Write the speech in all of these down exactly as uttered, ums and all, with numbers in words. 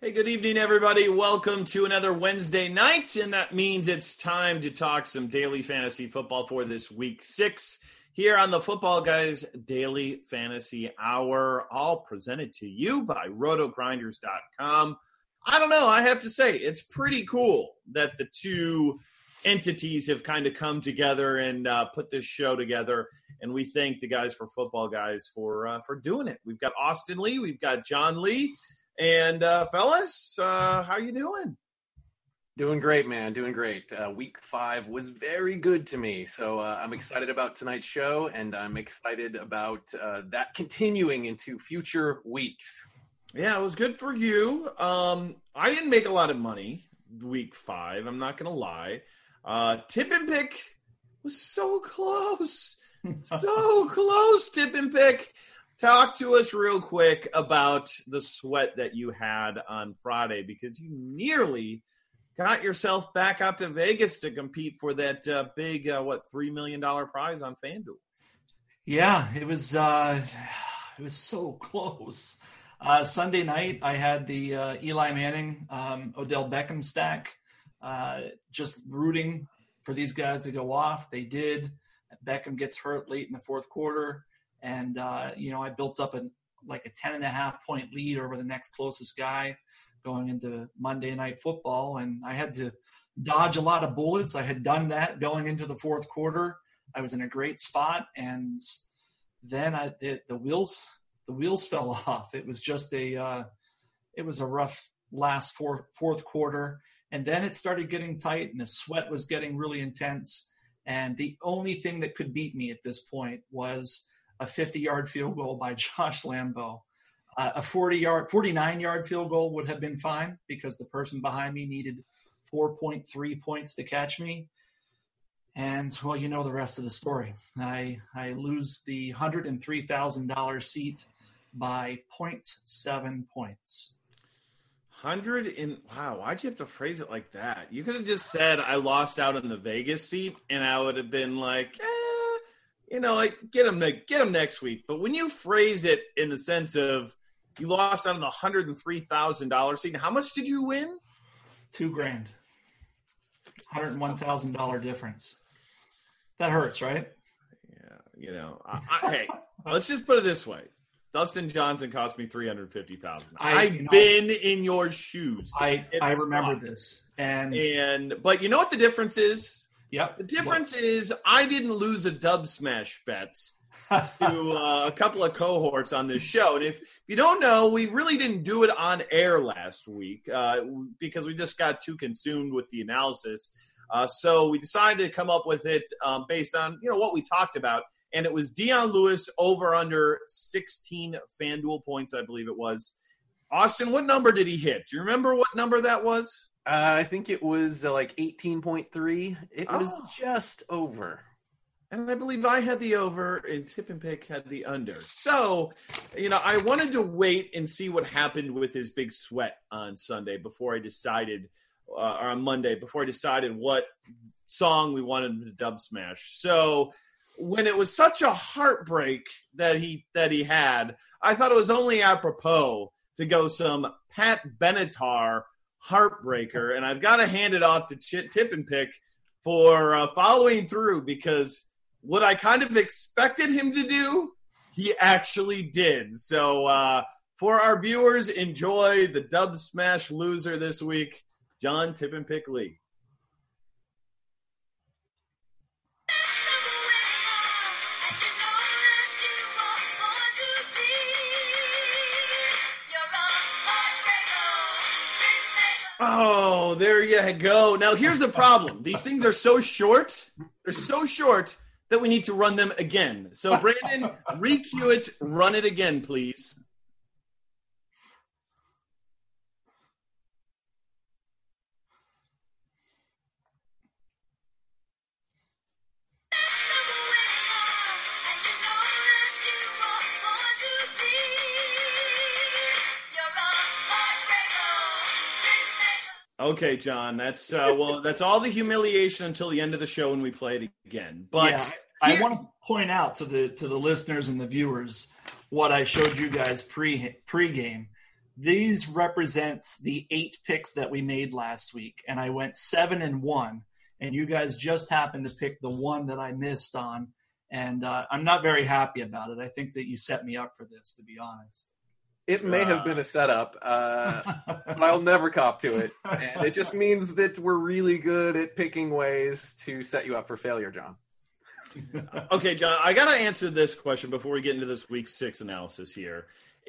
Hey, good evening, everybody. Welcome to another Wednesday night, and that means it's time to talk some daily fantasy football for this week six here on the Football Guys Daily Fantasy Hour, all presented to you by roto grinders dot com. I don't know. I have to say, it's pretty cool that the two entities have kind of come together and uh, put this show together, and we thank the guys for Football Guys for uh, for doing it. We've got Austin Lee, we've got John Lee, and uh, fellas, uh, how you doing? Doing great, man. Doing great. Uh, week five was very good to me, so uh, I'm excited about tonight's show, and I'm excited about uh, that continuing into future weeks. Yeah, it was good for you. Um, I didn't make a lot of money week five. I'm not going to lie. Uh, tip and pick was so close. So close, tip and pick. Talk to us real quick about the sweat that you had on Friday, because you nearly got yourself back out to Vegas to compete for that uh, big, uh, what, three million dollars prize on FanDuel. Yeah, it was uh, it was so close. Uh, Sunday night, I had the uh, Eli Manning, um, Odell Beckham stack, uh, just rooting for these guys to go off. They did. Beckham gets hurt late in the fourth quarter. And, uh, you know, I built up a, like a ten and a half point lead over the next closest guy going into Monday Night Football. And I had to dodge a lot of bullets. I had done that going into the fourth quarter. I was in a great spot. And then I, it, the wheels, the wheels fell off. It was just a, uh, it was a rough last four, fourth quarter. And then it started getting tight and the sweat was getting really intense. And the only thing that could beat me at this point was a fifty-yard field goal by Josh Lambo. Uh, a forty-yard, forty-nine-yard field goal would have been fine because the person behind me needed four point three points to catch me. And, well, you know the rest of the story. I I lose the one hundred three thousand dollars seat by zero point seven points. Hundred in wow, why'd you have to phrase it like that? You could have just said I lost out on the Vegas seat, and I would have been like, eh. You know, like get them, get them next week. But when you phrase it in the sense of you lost out on the one hundred three thousand dollars seat, how much did you win? Two grand. one hundred one thousand dollars difference. That hurts, right? Yeah, you know. I, I, hey, let's just put it this way. Dustin Johnson cost me three hundred fifty thousand dollars. I've you know, been in your shoes. I, I remember this. And, and But you know what the difference is? Yep. The difference what? is I didn't lose a dub smash bet to uh, a couple of cohorts on this show. And if, if you don't know, we really didn't do it on air last week uh, because we just got too consumed with the analysis. Uh, so we decided to come up with it um, based on, you know, what we talked about. And it was Dion Lewis over under sixteen FanDuel points, I believe it was. Austin, what number did he hit? Do you remember what number that was? Uh, I think it was uh, like eighteen point three. It was oh. just over. And I believe I had the over and Tip and Pick had the under. So, you know, I wanted to wait and see what happened with his big sweat on Sunday before I decided, uh, or on Monday, before I decided what song we wanted to dub smash. So when it was such a heartbreak that he that he had, I thought it was only apropos to go some Pat Benatar heartbreaker, and I've got to hand it off to Ch- Tip and Pick for uh, following through, because what I kind of expected him to do, he actually did. So uh, for our viewers, enjoy the dub smash loser this week, John Tip and Pick Lee. Oh, there you go. Now, here's the problem. These things are so short. They're so short that we need to run them again. So, Brandon, re-cue it. Run it again, please. Okay, John, that's uh, well, that's all the humiliation until the end of the show when we play it again. But yeah, I, I want to point out to the to the listeners and the viewers what I showed you guys pre pregame. these represent the eight picks that we made last week, and I went seven and one, and you guys just happened to pick the one that I missed on, and uh, I'm not very happy about it. I think that you set me up for this, to be honest. It may have been a setup, uh, but I'll never cop to it. And it just means that we're really good at picking ways to set you up for failure, John. Okay, John, I got to answer this question before we get into this week six analysis here.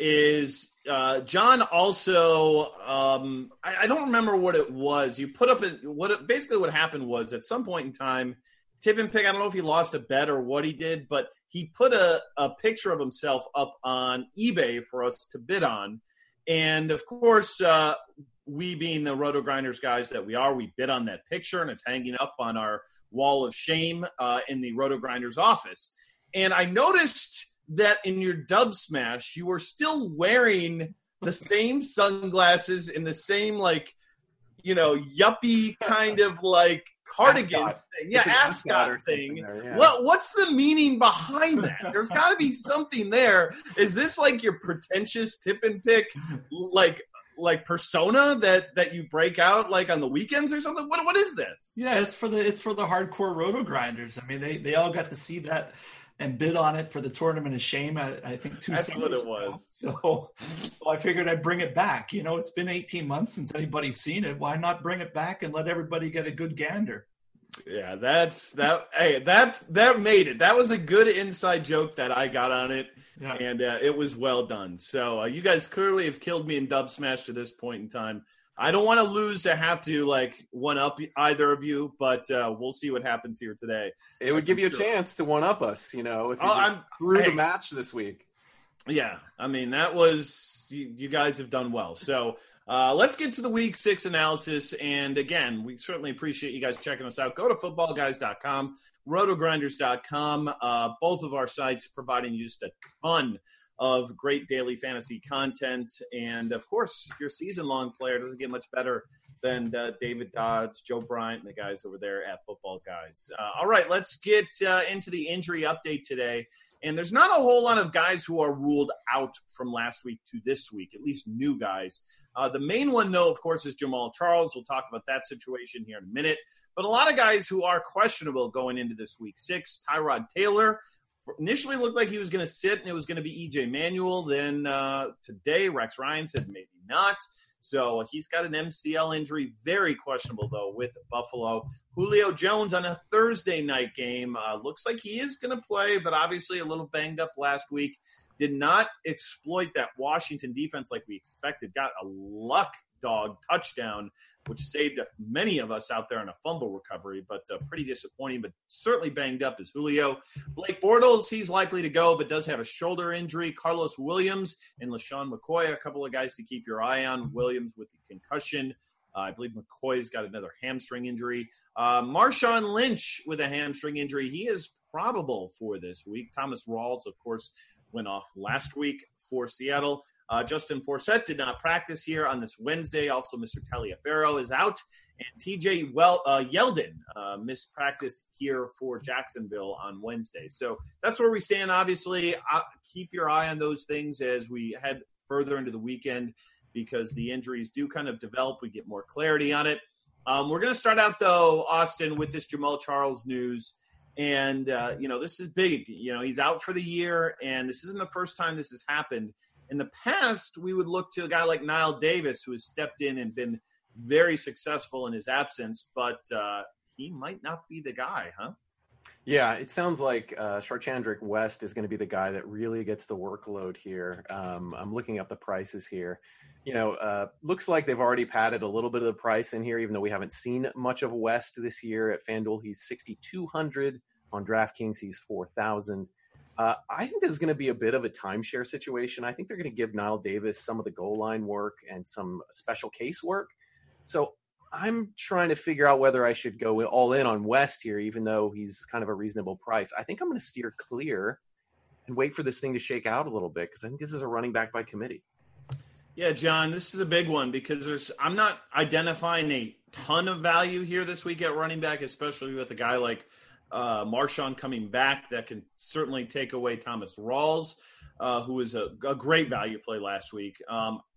Is uh, John also, um, I, I don't remember what it was. You put up, a, what it, basically what happened was at some point in time, Tip and Pick, I don't know if he lost a bet or what he did, but he put a, a picture of himself up on eBay for us to bid on. And, of course, uh, we being the Roto Grinders guys that we are, we bid on that picture, and it's hanging up on our wall of shame uh, in the Roto Grinders office. And I noticed that in your dub smash, you were still wearing the same sunglasses in the same, like, you know, yuppie kind of, like, cardigan ascot. thing. Yeah, ascot, ascot thing. There, yeah. What, what's the meaning behind that? There's got to be something there. Is this, like, your pretentious Tip and Pick, like, like persona that, that you break out, like, on the weekends or something? What What is this? Yeah, it's for the it's for the hardcore Roto Grinders. I mean, they, they all got to see that and bid on it for the Tournament of Shame, I, I think two That's what it ago. was. So, so I figured I'd bring it back. You know, it's been eighteen months since anybody's seen it. Why not bring it back and let everybody get a good gander? Yeah, that's that. Hey, that's that made it. That was a good inside joke that I got on it, yeah. and uh, it was well done. So uh, you guys clearly have killed me in Dub Smash to this point in time. I don't want to lose to have to, like, one-up either of you, but uh, we'll see what happens here today. It would give you sure. a chance to one-up us, you know, if you oh, just threw hey, the match this week. Yeah, I mean, that was you, – you guys have done well. So uh, let's get to the Week six analysis. And, again, we certainly appreciate you guys checking us out. Go to football guys dot com, roto grinders dot com, uh, both of our sites providing you just a ton of great daily fantasy content. And, of course, if you're a season-long player, it doesn't get much better than uh, David Dodds, Joe Bryant, and the guys over there at Football Guys. Uh, all right, let's get uh, into the injury update today. And there's not a whole lot of guys who are ruled out from last week to this week, at least new guys. Uh, the main one, though, of course, is Jamal Charles. We'll talk about that situation here in a minute. But a lot of guys who are questionable going into this week six. Tyrod Taylor initially looked like he was going to sit and it was going to be E J Manuel. Then uh, today, Rex Ryan said maybe not. So he's got an M C L injury. Very questionable, though, with Buffalo. Julio Jones on a Thursday night game. Uh, looks like he is going to play, but obviously a little banged up last week. Did not exploit that Washington defense like we expected. Got a luck dog touchdown, which saved many of us out there on a fumble recovery, but uh, pretty disappointing, but certainly banged up is Julio. Blake Bortles, he's likely to go, but does have a shoulder injury. Carlos Williams and LaShawn McCoy, a couple of guys to keep your eye on. Williams with the concussion. Uh, I believe McCoy's got another hamstring injury. Uh, Marshawn Lynch with a hamstring injury. He is probable for this week. Thomas Rawls, of course, went off last week for Seattle. Uh, Justin Forsett did not practice here on this Wednesday. Also, Mister Taliaferro is out. And T J well, uh, Yeldon uh, missed practice here for Jacksonville on Wednesday. So that's where we stand, obviously. Uh, keep your eye on those things as we head further into the weekend because the injuries do kind of develop. We get more clarity on it. Um, we're going to start out, though, Austin, with this Jamal Charles news. And, uh, you know, this is big. You know, he's out for the year, and this isn't the first time this has happened. In the past, we would look to a guy like Niall Davis, who has stepped in and been very successful in his absence, but uh, he might not be the guy, huh? Yeah, it sounds like uh, Charchandrick West is going to be the guy that really gets the workload here. Um, I'm looking up the prices here. You know, uh, looks like they've already padded a little bit of the price in here, even though we haven't seen much of West this year. At FanDuel, he's sixty-two hundred. On DraftKings, he's four thousand. Uh, I think this is going to be a bit of a timeshare situation. I think they're going to give Niall Davis some of the goal line work and some special case work. So I'm trying to figure out whether I should go all in on West here, even though he's kind of a reasonable price. I think I'm going to steer clear and wait for this thing to shake out a little bit because I think this is a running back by committee. Yeah, John, this is a big one because there's I'm not identifying a ton of value here this week at running back, especially with a guy like Uh, Marshawn coming back that can certainly take away Thomas Rawls, uh, who was a, a great value play last week. Um,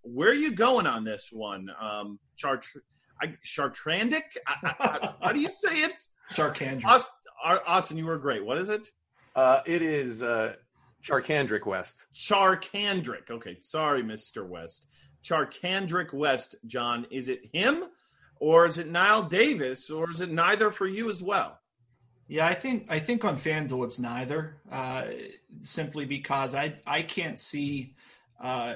where are you going on this one? Um, Chart, I, Chartrandic? I, I, how do you say it? Charcandric. Austin, Austin, you were great. What is it? Uh, it is uh, Charcandric West. Charcandric. Okay, sorry, Mister West. Charcandric West, John. Is it him, or is it Niall Davis, or is it neither for you as well? Yeah, I think I think on FanDuel it's neither, uh, simply because I I can't see uh,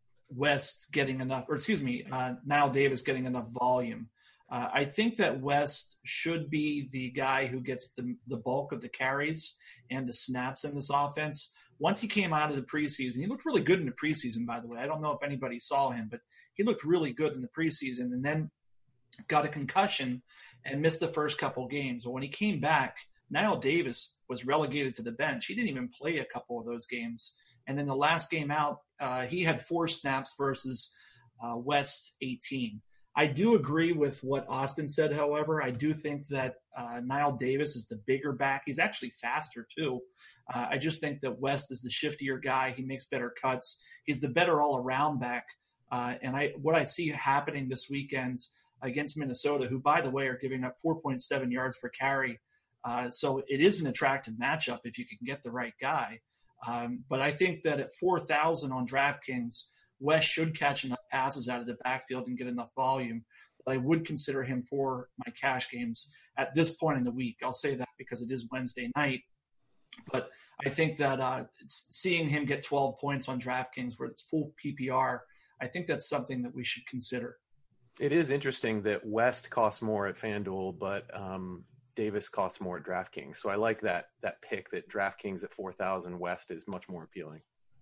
West getting enough, or excuse me, uh, Niall Davis getting enough volume. Uh, I think that West should be the guy who gets the the bulk of the carries and the snaps in this offense. Once he came out of the preseason, he looked really good in the preseason, by the way. I don't know if anybody saw him, but he looked really good in the preseason, and then got a concussion and missed the first couple games. But when he came back, Niall Davis was relegated to the bench. He didn't even play a couple of those games. And then the last game out, uh, he had four snaps versus uh, West eighteen. I do agree with what Austin said, however. I do think that uh, Niall Davis is the bigger back. He's actually faster, too. Uh, I just think that West is the shiftier guy. He makes better cuts. He's the better all-around back. Uh, and I what I see happening this weekend against Minnesota, who, by the way, are giving up four point seven yards per carry. Uh, so it is an attractive matchup if you can get the right guy. Um, but I think that at four thousand on DraftKings, West should catch enough passes out of the backfield and get enough volume. But I would consider him for my cash games at this point in the week. I'll say that because it is Wednesday night. But I think that uh, seeing him get twelve points on DraftKings where it's full P P R, I think that's something that we should consider. It is interesting that West costs more at FanDuel, but um, Davis costs more at DraftKings. So I like that that pick that DraftKings at four thousand, West is much more appealing.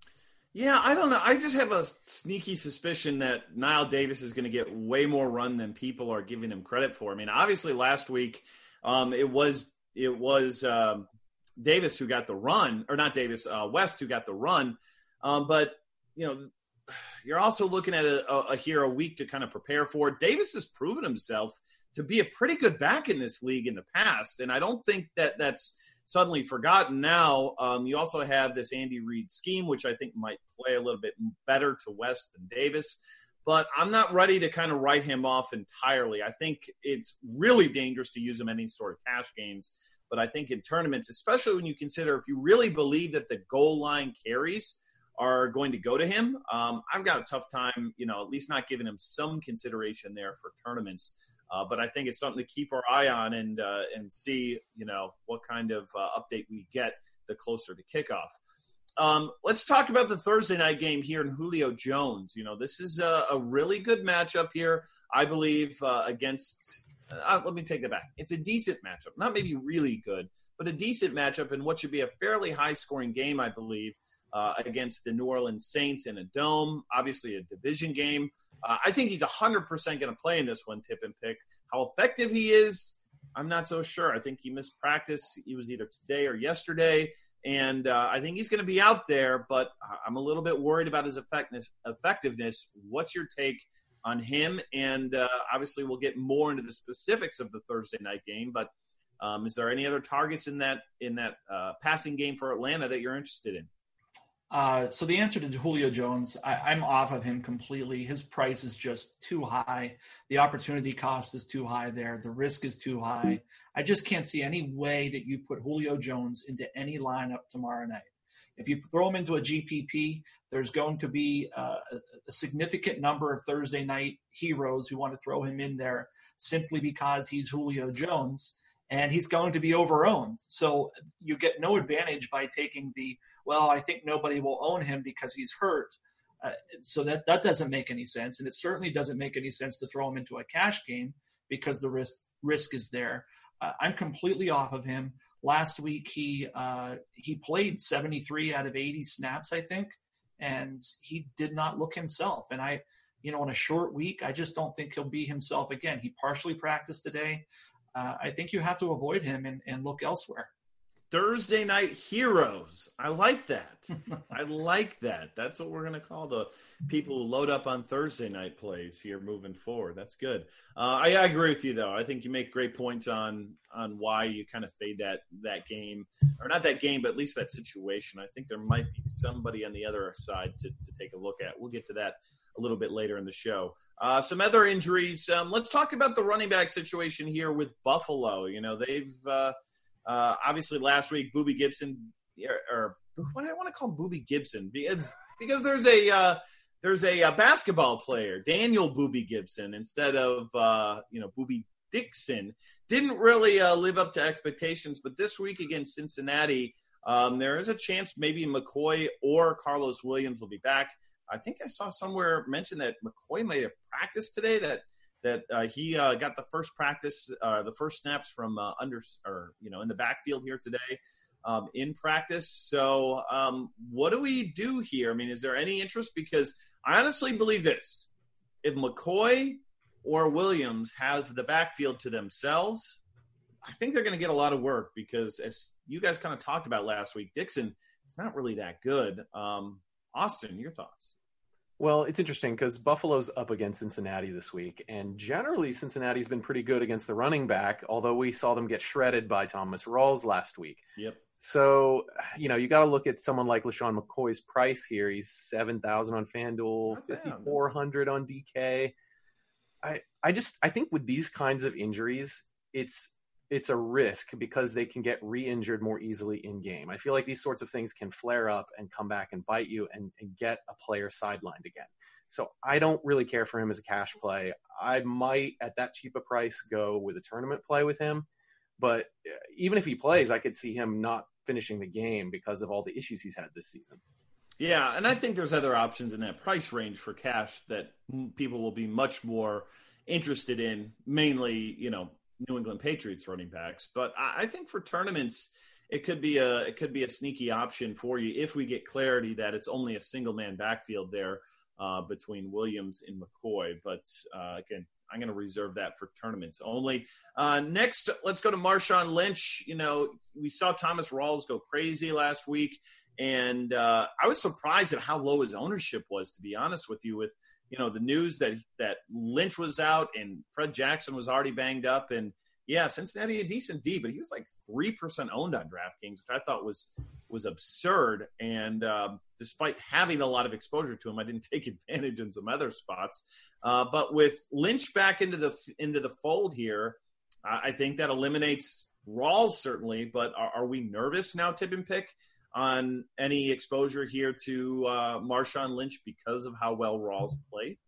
Yeah, I don't know. I just have a sneaky suspicion that Niall Davis is going to get way more run than people are giving him credit for. I mean, obviously last week um, it was it was um, Davis who got the run, or not Davis, uh, West who got the run. Um, but, you know, you're also looking at a, a, a here a week to kind of prepare for. Davis has proven himself to be a pretty good back in this league in the past, and I don't think that that's suddenly forgotten now. Um, you also have this Andy Reid scheme, which I think might play a little bit better to West than Davis, but I'm not ready to kind of write him off entirely. I think it's really dangerous to use him in any sort of cash games, but I think in tournaments, especially when you consider if you really believe that the goal line carries are going to go to him, um, I've got a tough time, you know, at least not giving him some consideration there for tournaments. Uh, but I think it's something to keep our eye on and uh, and see, you know, what kind of uh, update we get the closer to kickoff. Um, let's talk about the Thursday night game here in Julio Jones. You know, this is a, a really good matchup here, I believe, uh, against uh, – let me take that back. It's a decent matchup. Not maybe really good, but a decent matchup in what should be a fairly high-scoring game, I believe, uh, against the New Orleans Saints in a dome, obviously a division game. Uh, I think he's one hundred percent going to play in this one, tip and pick. How effective he is, I'm not so sure. I think he missed practice. He was either today or yesterday, and uh, I think he's going to be out there, but I'm a little bit worried about his effectiveness. effectiveness. What's your take on him? And uh, obviously we'll get more into the specifics of the Thursday night game, but um, is there any other targets in that in that uh, passing game for Atlanta that you're interested in? Uh, so the answer to Julio Jones, I, I'm off of him completely. His price is just too high. The opportunity cost is too high there. The risk is too high. I just can't see any way that you put Julio Jones into any lineup tomorrow night. If you throw him into a G P P, there's going to be uh, a, a significant number of Thursday night heroes who want to throw him in there simply because he's Julio Jones. And he's going to be over-owned. So you get no advantage by taking the, well, I think nobody will own him because he's hurt. Uh, so that, that doesn't make any sense. And it certainly doesn't make any sense to throw him into a cash game because the risk risk is there. Uh, I'm completely off of him. Last week, he uh, he played seventy-three out of eighty snaps, I think, and he did not look himself. And I, you know, in a short week, I just don't think he'll be himself again. He partially practiced today. Uh, I think you have to avoid him and, and look elsewhere. Thursday Night Heroes. I like that. I like that. That's what we're going to call the people who load up on Thursday night plays here moving forward. That's good. Uh, I, I agree with you, though. I think you make great points on on why you kind of fade that that game. Or not that game, but at least that situation. I think there might be somebody on the other side to, to take a look at. We'll get to that a little bit later in the show. Uh, some other injuries. Um, let's talk about the running back situation here with Buffalo. You know, they've uh, – Uh, obviously, last week, Boobie Gibson, or, or what do I want to call Boobie Gibson? Because because there's a uh, there's a, a basketball player, Daniel Boobie Gibson, instead of uh, you know Boobie Dixon, didn't really uh, live up to expectations. But this week against Cincinnati, um, there is a chance maybe McCoy or Carlos Williams will be back. I think I saw somewhere mention that McCoy made a practice today that. that uh, he uh, got the first practice, uh, the first snaps from uh, under, or you know, in the backfield here today um, in practice. So, um, what do we do here? I mean, is there any interest? Because I honestly believe this: if McCoy or Williams have the backfield to themselves, I think they're going to get a lot of work. Because as you guys kind of talked about last week, Dixon is not really that good. Um, Austin, your thoughts? Well, it's interesting because Buffalo's up against Cincinnati this week, and generally Cincinnati's been pretty good against the running back, although we saw them get shredded by Thomas Rawls last week. Yep. So, you know, you got to look at someone like LeSean McCoy's price here. He's seven thousand on FanDuel, fifty-four hundred on D K. I, I just, I think with these kinds of injuries, it's, it's a risk because they can get re-injured more easily in game. I feel like these sorts of things can flare up and come back and bite you and, and get a player sidelined again. So I don't really care for him as a cash play. I might at that cheap a price go with a tournament play with him, but even if he plays, I could see him not finishing the game because of all the issues he's had this season. Yeah. And I think there's other options in that price range for cash that people will be much more interested in, mainly, you know, New England Patriots running backs. But I think for tournaments, it could be a it could be a sneaky option for you if we get clarity that it's only a single man backfield there uh, between Williams and McCoy. But uh, again, I'm going to reserve that for tournaments only. Uh, next, let's go to Marshawn Lynch. You know, we saw Thomas Rawls go crazy last week, and uh, I was surprised at how low his ownership was, to be honest with you, with you know, the news that that Lynch was out and Fred Jackson was already banged up. And, yeah, Cincinnati a decent D, but he was like three percent owned on DraftKings, which I thought was was absurd. And um, despite having a lot of exposure to him, I didn't take advantage in some other spots. Uh, but with Lynch back into the into the fold here, I, I think that eliminates Rawls certainly. But are, are we nervous now, Tip and Pick, on any exposure here to uh, Marshawn Lynch because of how well Rawls played?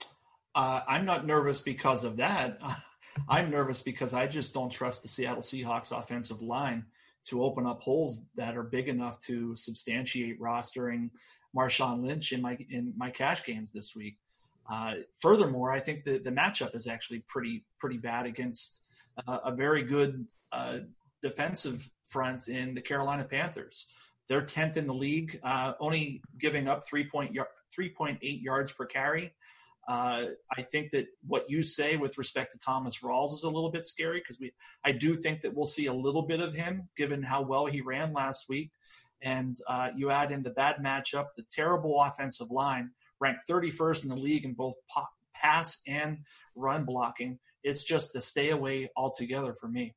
Uh, I'm not nervous because of that. I'm nervous because I just don't trust the Seattle Seahawks offensive line to open up holes that are big enough to substantiate rostering Marshawn Lynch in my in my cash games this week. Uh, furthermore, I think the, the matchup is actually pretty pretty bad against uh, a very good uh, defensive front in the Carolina Panthers. They're tenth in the league, uh, only giving up three point eight yards per carry. Uh, I think that what you say with respect to Thomas Rawls is a little bit scary because we, I do think that we'll see a little bit of him given how well he ran last week. And uh, you add in the bad matchup, the terrible offensive line, ranked thirty-first in the league in both pop, pass and run blocking. It's just a stay away altogether for me.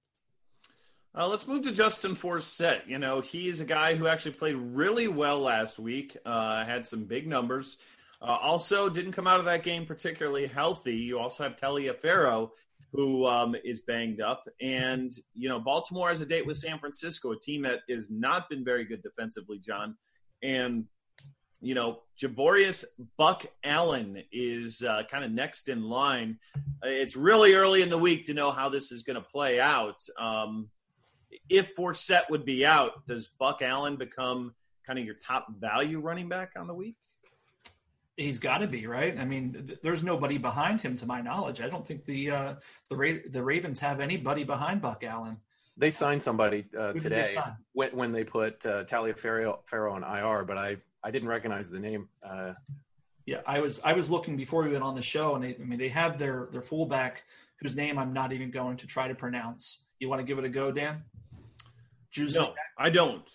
Uh, let's move to Justin Forsett. You know, he is a guy who actually played really well last week, uh, had some big numbers. Uh, also didn't come out of that game particularly healthy. You also have Taliaferro, who um, is banged up. And, you know, Baltimore has a date with San Francisco, a team that has not been very good defensively, John. And, you know, Javorius Buck Allen is uh, kind of next in line. It's really early in the week to know how this is going to play out. Um, if Forsett would be out, does Buck Allen become kind of your top value running back on the week? He's got to be, right? I mean, th- there's nobody behind him to my knowledge. I don't think the uh, the Ra- the Ravens have anybody behind Buck Allen. They signed somebody uh, today they when, when they put uh, Taliaferro on I R, but I, I didn't recognize the name. Uh, yeah, I was I was looking before we went on the show, and they, I mean, they have their their fullback whose name I'm not even going to try to pronounce. You want to give it a go, Dan? Juicy. No, I don't.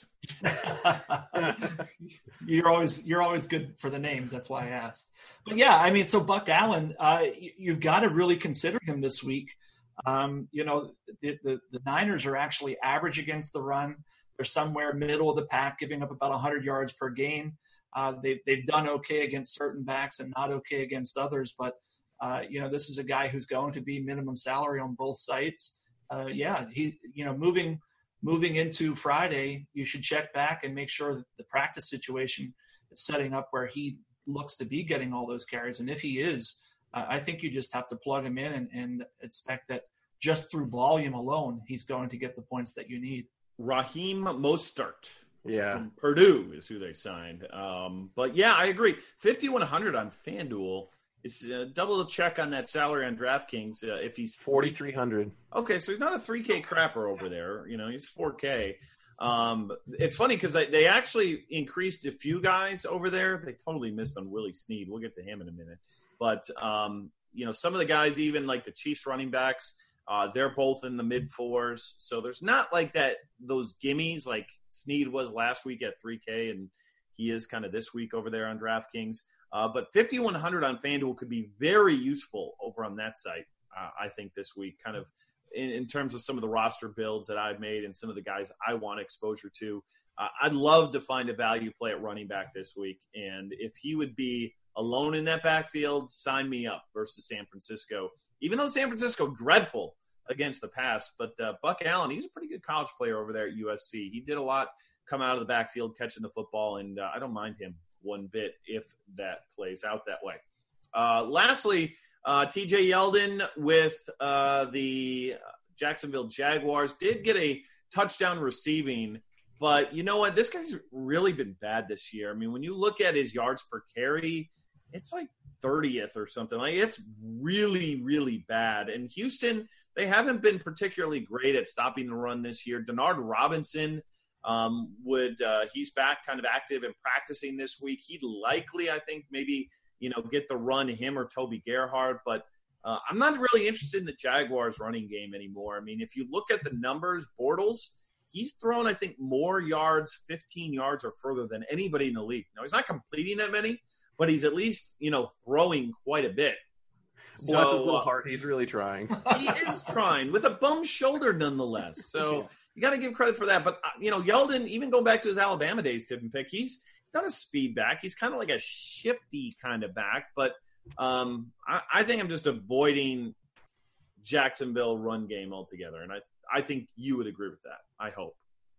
you're always you're always good for the names. That's why I asked. But yeah, I mean, so Buck Allen, uh, you've got to really consider him this week. Um, you know, the, the the Niners are actually average against the run. They're somewhere middle of the pack, giving up about one hundred yards per game. Uh, they, they've done okay against certain backs and not okay against others. But, uh, you know, this is a guy who's going to be minimum salary on both sites. Uh, yeah, he, you know, moving moving into Friday, you should check back and make sure that the practice situation is setting up where he looks to be getting all those carries. And if he is, uh, I think you just have to plug him in and, and expect that just through volume alone, he's going to get the points that you need. Raheem Mostert. Yeah. From Purdue is who they signed. Um, but, yeah, I agree. fifty-one hundred on FanDuel. Is uh, double check on that salary on DraftKings uh, if he's forty-three hundred. Okay, so he's not a three K crapper over there. You know, he's four K. Um, it's funny because they actually increased a few guys over there. They totally missed on Willie Snead. We'll get to him in a minute. But, um, you know, some of the guys, even like the Chiefs running backs, uh, they're both in the mid fours. So there's not like that those gimmies like Snead was last week at three K, and he is kind of this week over there on DraftKings. Uh, but fifty-one hundred on FanDuel could be very useful over on that site, uh, I think, this week, kind of in, in terms of some of the roster builds that I've made and some of the guys I want exposure to. Uh, I'd love to find a value play at running back this week. And if he would be alone in that backfield, sign me up versus San Francisco. Even though San Francisco, dreadful against the pass. But uh, Buck Allen, he's a pretty good college player over there at U S C. He did a lot come out of the backfield catching the football, and uh, I don't mind him one bit if that plays out that way. Uh, lastly, uh, T J Yeldon with uh, the Jacksonville Jaguars did get a touchdown receiving, but you know what? This guy's really been bad this year. I mean, when you look at his yards per carry, it's like thirtieth or something. Like, it's really, really bad. And Houston, they haven't been particularly great at stopping the run this year. Denard Robinson, Um, would uh, he's back kind of active and practicing this week. He'd likely, I think, maybe, you know, get the run, him or Toby Gerhart. But uh, I'm not really interested in the Jaguars running game anymore. I mean, if you look at the numbers, Bortles, he's thrown, I think, more yards, fifteen yards or further than anybody in the league. Now, he's not completing that many, but he's at least, you know, throwing quite a bit. Bless so, his little uh, heart. He's really trying. He is trying with a bum shoulder nonetheless. So you got to give credit for that. But, uh, you know, Yeldon, even going back to his Alabama days, tip and pick, he's not a speed back. He's kind of like a shifty kind of back. But um, I, I think I'm just avoiding Jacksonville run game altogether. And I, I think you would agree with that, I hope.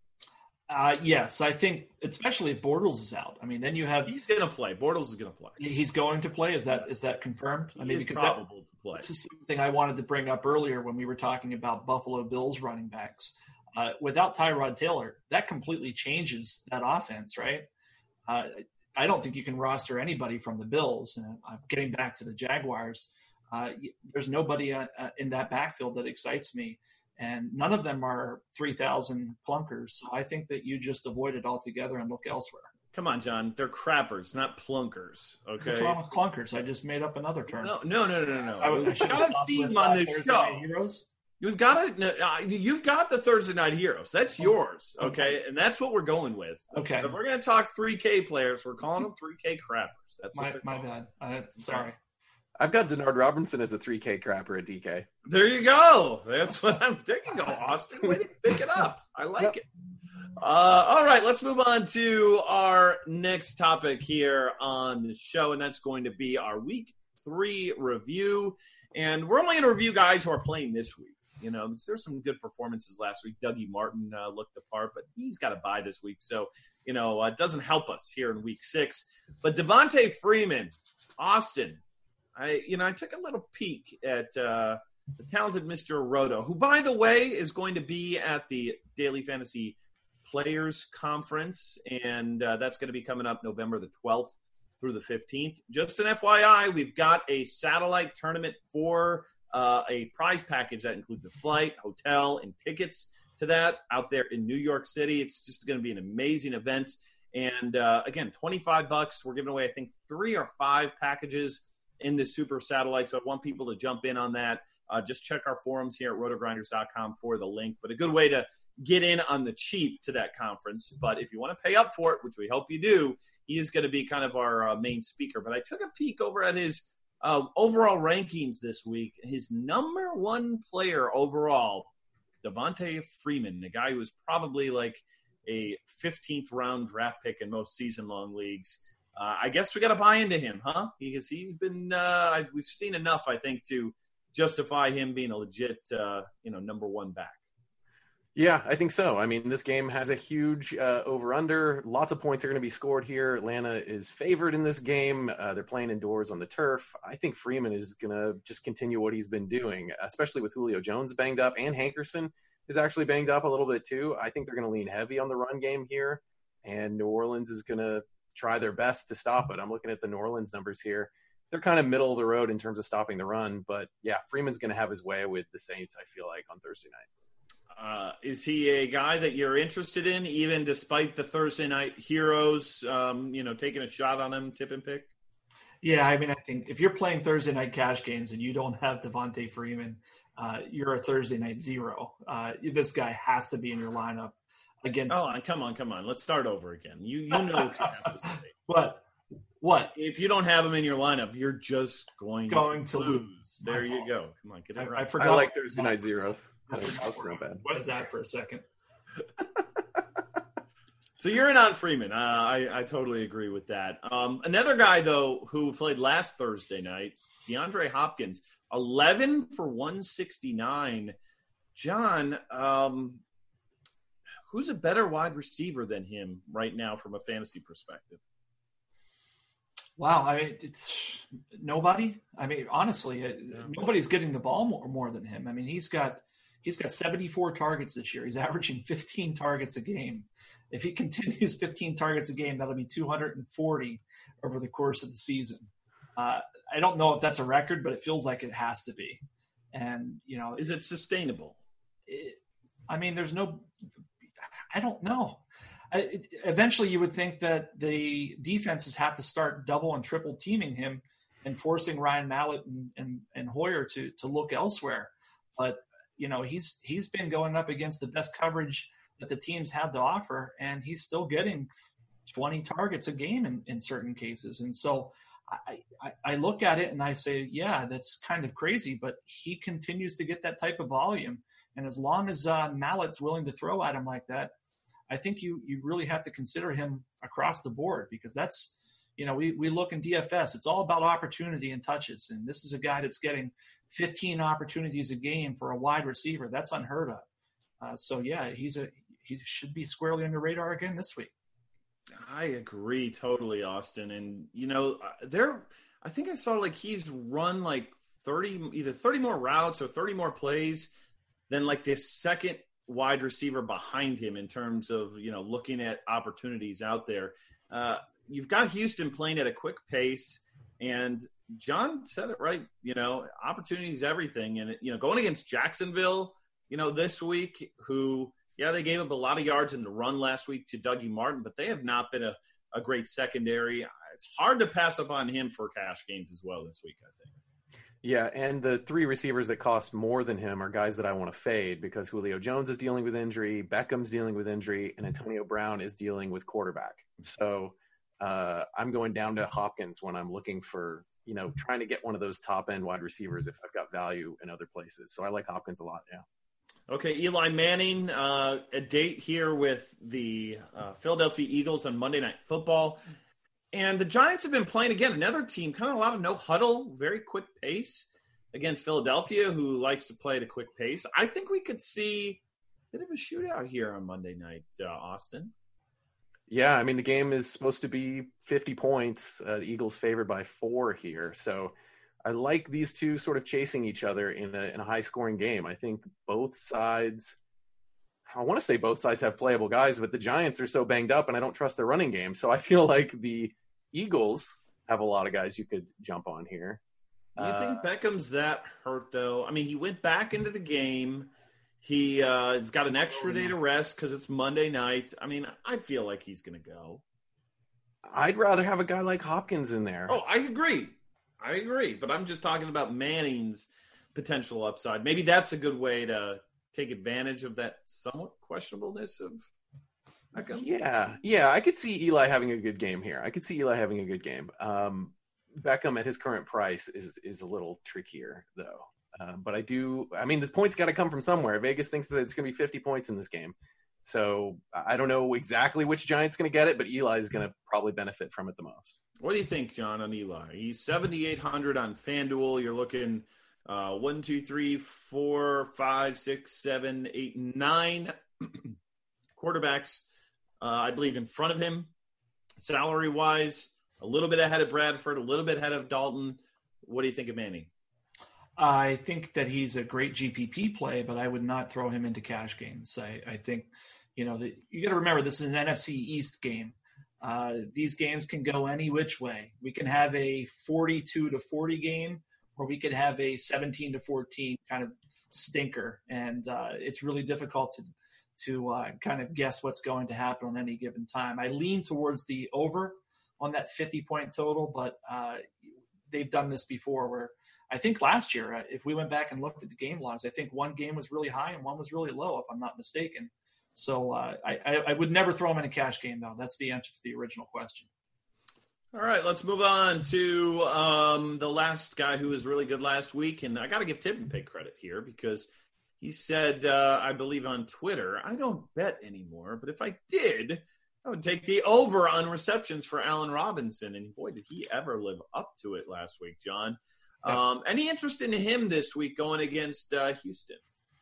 Uh, yes, I think especially if Bortles is out. I mean, then you have he's going to play. Bortles is going to play. He's going to play. Is that is that confirmed? He I mean, is because probable that, to play. This is something I wanted to bring up earlier when we were talking about Buffalo Bills running backs. Uh, without Tyrod Taylor, that completely changes that offense, right? Uh, I don't think you can roster anybody from the Bills. And I'm getting back to the Jaguars. Uh, there's nobody uh, uh, in that backfield that excites me. And none of them are three thousand plunkers. So I think that you just avoid it altogether and look elsewhere. Come on, John. They're crappers, not plunkers. Okay. What's wrong with clunkers? I just made up another term. No, no, no, no, no. I, I We've got a theme on this show. Heroes? You've got to, uh, you've got the Thursday Night Heroes. That's yours, okay? okay. And that's what we're going with. Okay. So if we're going to talk three K players, we're calling them three K crappers. That's my what my bad. Uh, sorry. I've got Denard Robinson as a three K crapper at D K. There you go. That's what I'm. There you go, Austin. Way to pick it up. I like yep. it. Uh, all right, let's move on to our next topic here on the show, and that's going to be our Week Three review. And we're only going to review guys who are playing this week. You know, there's some good performances last week. Dougie Martin uh, looked the part, but he's got to bye this week, so you know, it uh, doesn't help us here in Week Six. But Devontae Freeman, Austin. I, you know, I took a little peek at uh, the talented Mister Roto, who, by the way, is going to be at the Daily Fantasy Players Conference, and uh, that's going to be coming up November the twelfth through the fifteenth. Just an F Y I, we've got a satellite tournament for uh, a prize package that includes a flight, hotel, and tickets to that out there in New York City. It's just going to be an amazing event. And, uh, again, twenty-five bucks. We're giving away, I think, three or five packages. in the Super Satellite. So I want people to jump in on that. Uh, just check our forums here at roto grinders dot com for the link. But a good way to get in on the cheap to that conference. But if you want to pay up for it, which we hope you do, he is going to be kind of our uh, main speaker. But I took a peek over at his uh, overall rankings this week. His number one player overall, Devonta Freeman, the guy who was probably like a fifteenth round draft pick in most season-long leagues. Uh, I guess we got to buy into him, huh? Because he's been uh, – we've seen enough, I think, to justify him being a legit, uh, you know, number one back. Yeah, I think so. I mean, this game has a huge uh, over-under. Lots of points are going to be scored here. Atlanta is favored in this game. Uh, they're playing indoors on the turf. I think Freeman is going to just continue what he's been doing, especially with Julio Jones banged up, and Hankerson is actually banged up a little bit too. I think they're going to lean heavy on the run game here, and New Orleans is going to try their best to stop it. I'm looking at the New Orleans numbers here. They're kind of middle of the road in terms of stopping the run, but yeah, Freeman's going to have his way with the Saints, I feel like, on Thursday night. Uh, is he a guy that you're interested in, even despite the Thursday night heroes, um, you know, taking a shot on him, tip and pick? Yeah, I mean, I think if you're playing Thursday night cash games and you don't have Devonta Freeman, uh, you're a Thursday night zero. Uh, this guy has to be in your lineup against. Oh, come on, come on. Let's start over again. You you know what you have to say. What? What? If you don't have him in your lineup, you're just going, going to, to lose. lose. There you go. Come on, get it I, right. I forgot. I like Thursday night zeros. I forgot. Bad. What is that for a second? So you're in on Freeman. Uh, I, I totally agree with that. Um, another guy, though, who played last Thursday night, DeAndre Hopkins, eleven for one sixty-nine. John, um, who's a better wide receiver than him right now from a fantasy perspective? Wow, I mean, it's nobody. I mean, honestly, it, Yeah. nobody's getting the ball more, more than him. I mean, he's got he's got seventy-four targets this year. He's averaging fifteen targets a game. If he continues fifteen targets a game, that'll be two hundred forty over the course of the season. Uh, I don't know if that's a record, but it feels like it has to be. And you know, Is it sustainable? it, I mean, there's no. I don't know. I, eventually, you would think that the defenses have to start double and triple teaming him and forcing Ryan Mallett and, and, and Hoyer to to look elsewhere. But you know, he's he's been going up against the best coverage that the teams have to offer, and he's still getting twenty targets a game in, in certain cases. And so I, I, I look at it and I say, yeah, that's kind of crazy, but he continues to get that type of volume. And as long as uh, Mallett's willing to throw at him like that, I think you you really have to consider him across the board, because that's, you know, we, we look in D F S, it's all about opportunity and touches. And this is a guy that's getting fifteen opportunities a game for a wide receiver. That's unheard of. Uh, so, yeah, he's a he should be squarely on your radar again this week. I agree totally, Austin. And, you know, there, I think I saw like he's run like thirty, either thirty more routes or thirty more plays than like this second wide receiver behind him in terms of, you know, looking at opportunities out there. Uh, you've got Houston playing at a quick pace, and John said it right. You know, opportunity is everything. And, you know, going against Jacksonville, you know, this week, who, yeah, they gave up a lot of yards in the run last week to Dougie Martin, but they have not been a, a great secondary. It's hard to pass up on him for cash games as well this week, I think. Yeah, and the three receivers that cost more than him are guys that I want to fade, because Julio Jones is dealing with injury, Beckham's dealing with injury, and Antonio Brown is dealing with quarterback. So uh, I'm going down to Hopkins when I'm looking for, you know, trying to get one of those top-end wide receivers if I've got value in other places. So I like Hopkins a lot, yeah. Okay, Eli Manning, uh, a date here with the uh, Philadelphia Eagles on Monday Night Football. And the Giants have been playing, again, another team, kind of a lot of no huddle, very quick pace against Philadelphia, who likes to play at a quick pace. I think we could see a bit of a shootout here on Monday night, uh, Austin. Yeah, I mean, the game is supposed to be fifty points. Uh, the Eagles favored by four here. So I like these two sort of chasing each other in a, in a high-scoring game. I think both sides – I want to say both sides have playable guys, but the Giants are so banged up, and I don't trust their running game. So I feel like the Eagles have a lot of guys you could jump on here. Do you think uh, Beckham's that hurt, though? I mean, he went back into the game. He, uh, he's got an extra day to rest because it's Monday night. I mean, I feel like he's going to go. I'd rather have a guy like Hopkins in there. Oh, I agree. I agree, but I'm just talking about Manning's potential upside. Maybe that's a good way to take advantage of that somewhat questionableness of Beckham. Yeah, yeah, I could see Eli having a good game here. I could see Eli having a good game. Um, Beckham at his current price is is a little trickier, though. Uh, but I do, I mean, the points got to come from somewhere. Vegas thinks that it's going to be fifty points in this game. So I don't know exactly which Giant's going to get it, but Eli is going to probably benefit from it the most. What do you think, John, on Eli? He's seventy-eight hundred on FanDuel. You're looking uh, one, two, three, four, five, six, seven, eight, nine quarterbacks, uh, I believe, in front of him. Salary-wise, a little bit ahead of Bradford, a little bit ahead of Dalton. What do you think of Manning? I think that he's a great G P P play, but I would not throw him into cash games. I, I think, you know, the, you got to remember this is an N F C East game. Uh, these games can go any which way. We can have a forty-two to forty game, or we could have a seventeen to fourteen kind of stinker, and uh, it's really difficult to to uh, kind of guess what's going to happen on any given time. I lean towards the over on that fifty point total, but uh, they've done this before where I think last year, uh, if we went back and looked at the game logs, I think one game was really high and one was really low, if I'm not mistaken. So uh, I, I, I would never throw him in a cash game, though. That's the answer to the original question. All right, let's move on to um, the last guy who was really good last week. And I got to give Tip and Pig credit here because he said, uh, I believe on Twitter, I don't bet anymore, but if I did, I would take the over on receptions for Allen Robinson. And boy, did he ever live up to it last week, John. Um, any interest in him this week going against uh, Houston?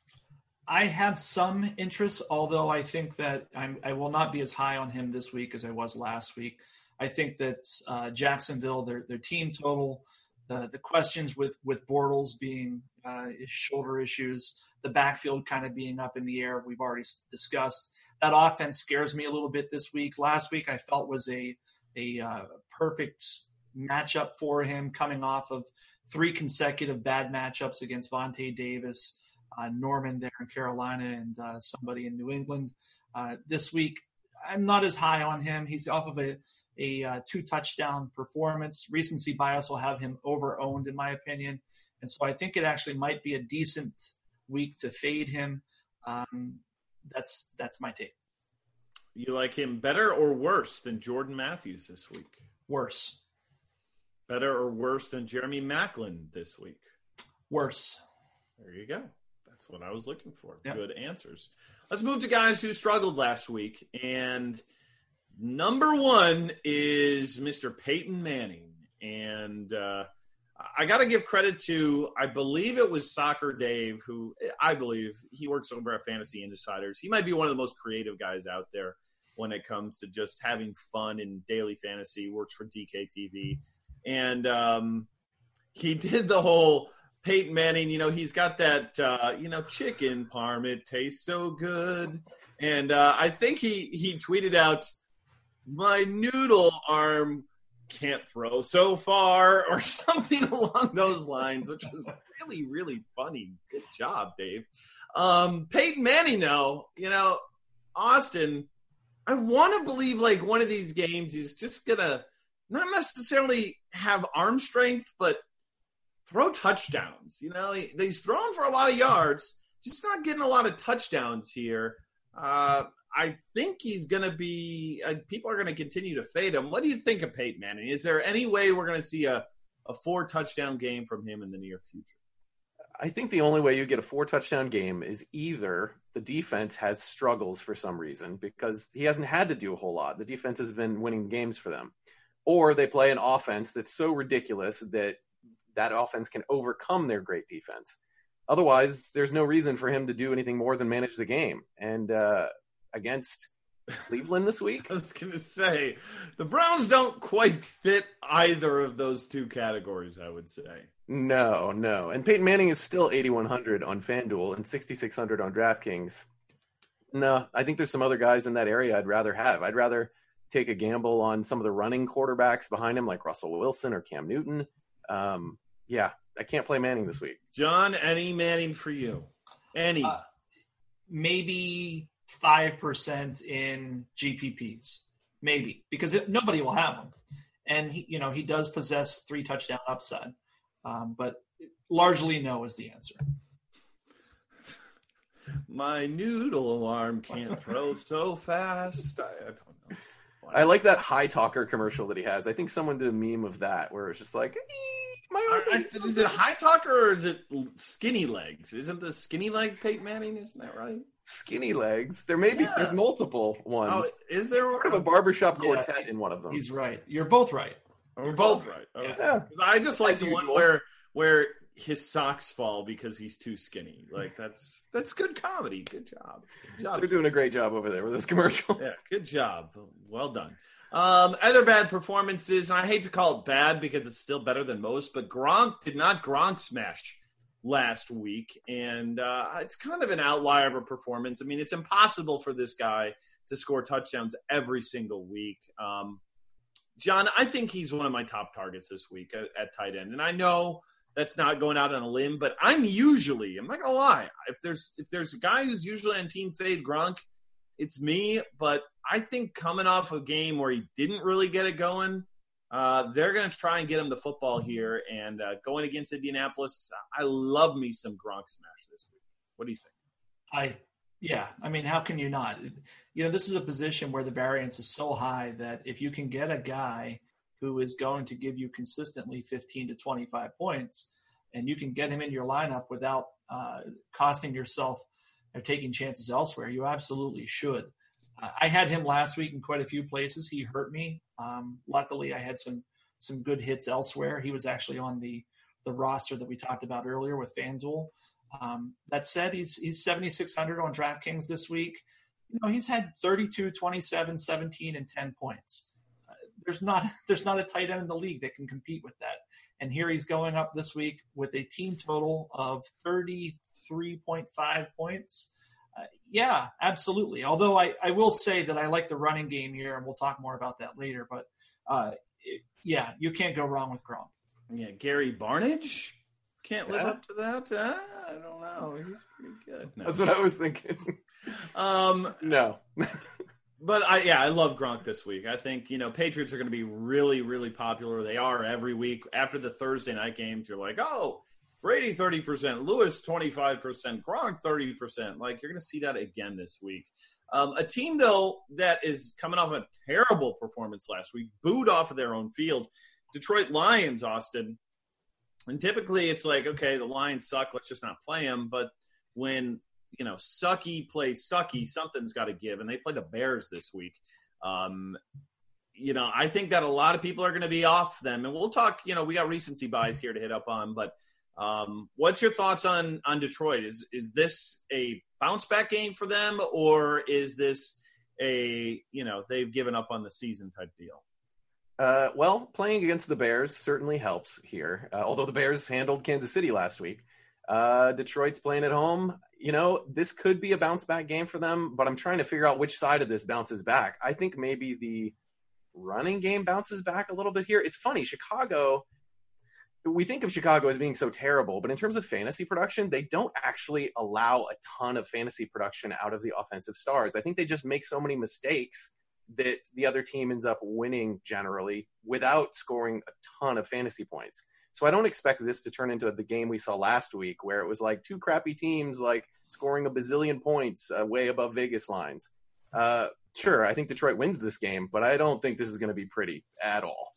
I have some interest, although I think that I'm, I will not be as high on him this week as I was last week. I think that uh, Jacksonville, their their team total, the the questions with with Bortles being uh, his shoulder issues, the backfield kind of being up in the air, we've already discussed. That offense scares me a little bit this week. Last week I felt was a a uh, perfect matchup for him, coming off of three consecutive bad matchups against Vontae Davis, uh, Norman there in Carolina, and uh, somebody in New England. Uh, this week, I'm not as high on him. He's off of a, a uh, two-touchdown performance. Recency bias will have him over-owned, in my opinion. And so I think it actually might be a decent week to fade him. Um, that's that's my take. You like him better or worse than Jordan Matthews this week? Worse. Better or worse than Jeremy Maclin this week? Worse. There you go. That's what I was looking for. Yep. Good answers. Let's move to guys who struggled last week. And number one is Mister Peyton Manning. And uh, I got to give credit to, I believe it was Soccer Dave, who I believe he works over at Fantasy Insiders. He might be one of the most creative guys out there when it comes to just having fun in daily fantasy. Works for D K T V. And um, he did the whole Peyton Manning, you know, he's got that, uh, you know, chicken parm. It tastes so good. And uh, I think he, he tweeted out, my noodle arm can't throw so far, or something along those lines, which was really, really funny. Good job, Dave. Um, Peyton Manning, though, you know, Austin, I want to believe like one of these games he's just going to not necessarily have arm strength, but throw touchdowns. You know, he, he's throwing for a lot of yards, just not getting a lot of touchdowns here. Uh, I think he's going to be uh, – people are going to continue to fade him. What do you think of Peyton Manning? Is there any way we're going to see a, a four-touchdown game from him in the near future? I think the only way you get a four-touchdown game is either the defense has struggles for some reason because he hasn't had to do a whole lot. The defense has been winning games for them. Or they play an offense that's so ridiculous that that offense can overcome their great defense. Otherwise, there's no reason for him to do anything more than manage the game. And uh, against Cleveland this week? I was going to say, the Browns don't quite fit either of those two categories, I would say. No, no. And Peyton Manning is still eighty-one hundred on FanDuel and sixty-six hundred on DraftKings. No, I think there's some other guys in that area I'd rather have. I'd rather take a gamble on some of the running quarterbacks behind him, like Russell Wilson or Cam Newton. Um, yeah, I can't play Manning this week. John, any Manning for you? Any? Uh, maybe five percent in G P Ps. Maybe. Because it, nobody will have them. and he, you know, he does possess three touchdown upside, um, but largely no is the answer. My noodle alarm can't throw so fast. I, I don't know. I like that High Talker commercial that he has. I think someone did a meme of that where it's just like, my I, I, is it High Talker or is it Skinny Legs? Isn't the Skinny Legs Peyton Manning? Isn't that right? Skinny Legs. There may be, yeah. There's multiple ones. Oh, is there sort of a barbershop quartet yeah, in one of them? He's right. You're both right. We're You're both, both right. Okay. Yeah. I just like As the one usual. where where his socks fall because he's too skinny. Like that's that's good comedy. Good job. Good job. They're doing a great job over there with those commercials. Yeah, good job. Well done. Um, other bad performances, and I hate to call it bad because it's still better than most, but Gronk did not Gronk smash last week, and uh, it's kind of an outlier of a performance. I mean, it's impossible for this guy to score touchdowns every single week. Um, John, I think he's one of my top targets this week at, at tight end, and I know that's not going out on a limb, but I'm usually, I'm not gonna lie, if there's if there's a guy who's usually on Team Fade Gronk, it's me. But I think coming off a game where he didn't really get it going, uh, they're going to try and get him the football here. And uh, going against Indianapolis, I love me some Gronk smash this week. What do you think? I yeah, I mean, how can you not? You know, this is a position where the variance is so high that if you can get a guy who is going to give you consistently fifteen to twenty-five points, and you can get him in your lineup without uh, costing yourself or taking chances elsewhere, you absolutely should. Uh, I had him last week in quite a few places. He hurt me. Um, luckily, I had some some good hits elsewhere. He was actually on the the roster that we talked about earlier with FanDuel. Um, that said, he's he's seventy-six hundred on DraftKings this week. You know, he's had thirty-two, twenty-seven, seventeen, and ten points. Uh, there's not there's not a tight end in the league that can compete with that. And here he's going up this week with a team total of thirty-three point five points. Uh, yeah, absolutely. Although I, I will say that I like the running game here, and we'll talk more about that later. But, uh, it, yeah, you can't go wrong with Gronk. Yeah, Gary Barnidge can't live Yeah. up to that. Uh, I don't know. He's pretty good. No. That's what I was thinking. Um, no. But I, yeah, I love Gronk this week. I think, you know, Patriots are going to be really, really popular. They are every week. After the Thursday night games, you're like, oh, Brady thirty percent, Lewis twenty-five percent, Gronk thirty percent. Like, you're going to see that again this week. Um, a team, though, that is coming off a terrible performance last week, booed off of their own field, Detroit Lions, Austin. And typically it's like, okay, the Lions suck, let's just not play them. But when, you know, sucky plays sucky, something's got to give. And they play the Bears this week. Um, you know, I think that a lot of people are going to be off them. And we'll talk, you know, we got recency bias here to hit up on. But um, what's your thoughts on, on Detroit? Is is this a bounce back game for them? Or is this a, you know, they've given up on the season type deal? Uh, well, playing against the Bears certainly helps here. Uh, although the Bears handled Kansas City last week. Uh, Detroit's playing at home. You know, this could be a bounce back game for them, but I'm trying to figure out which side of this bounces back. I think maybe the running game bounces back a little bit here. It's funny, Chicago, we think of Chicago as being so terrible, but in terms of fantasy production, they don't actually allow a ton of fantasy production out of the offensive stars. I think they just make so many mistakes that the other team ends up winning generally without scoring a ton of fantasy points. So I don't expect this to turn into the game we saw last week where it was like two crappy teams like scoring a bazillion points uh, way above Vegas lines. Uh, sure, I think Detroit wins this game, but I don't think this is going to be pretty at all.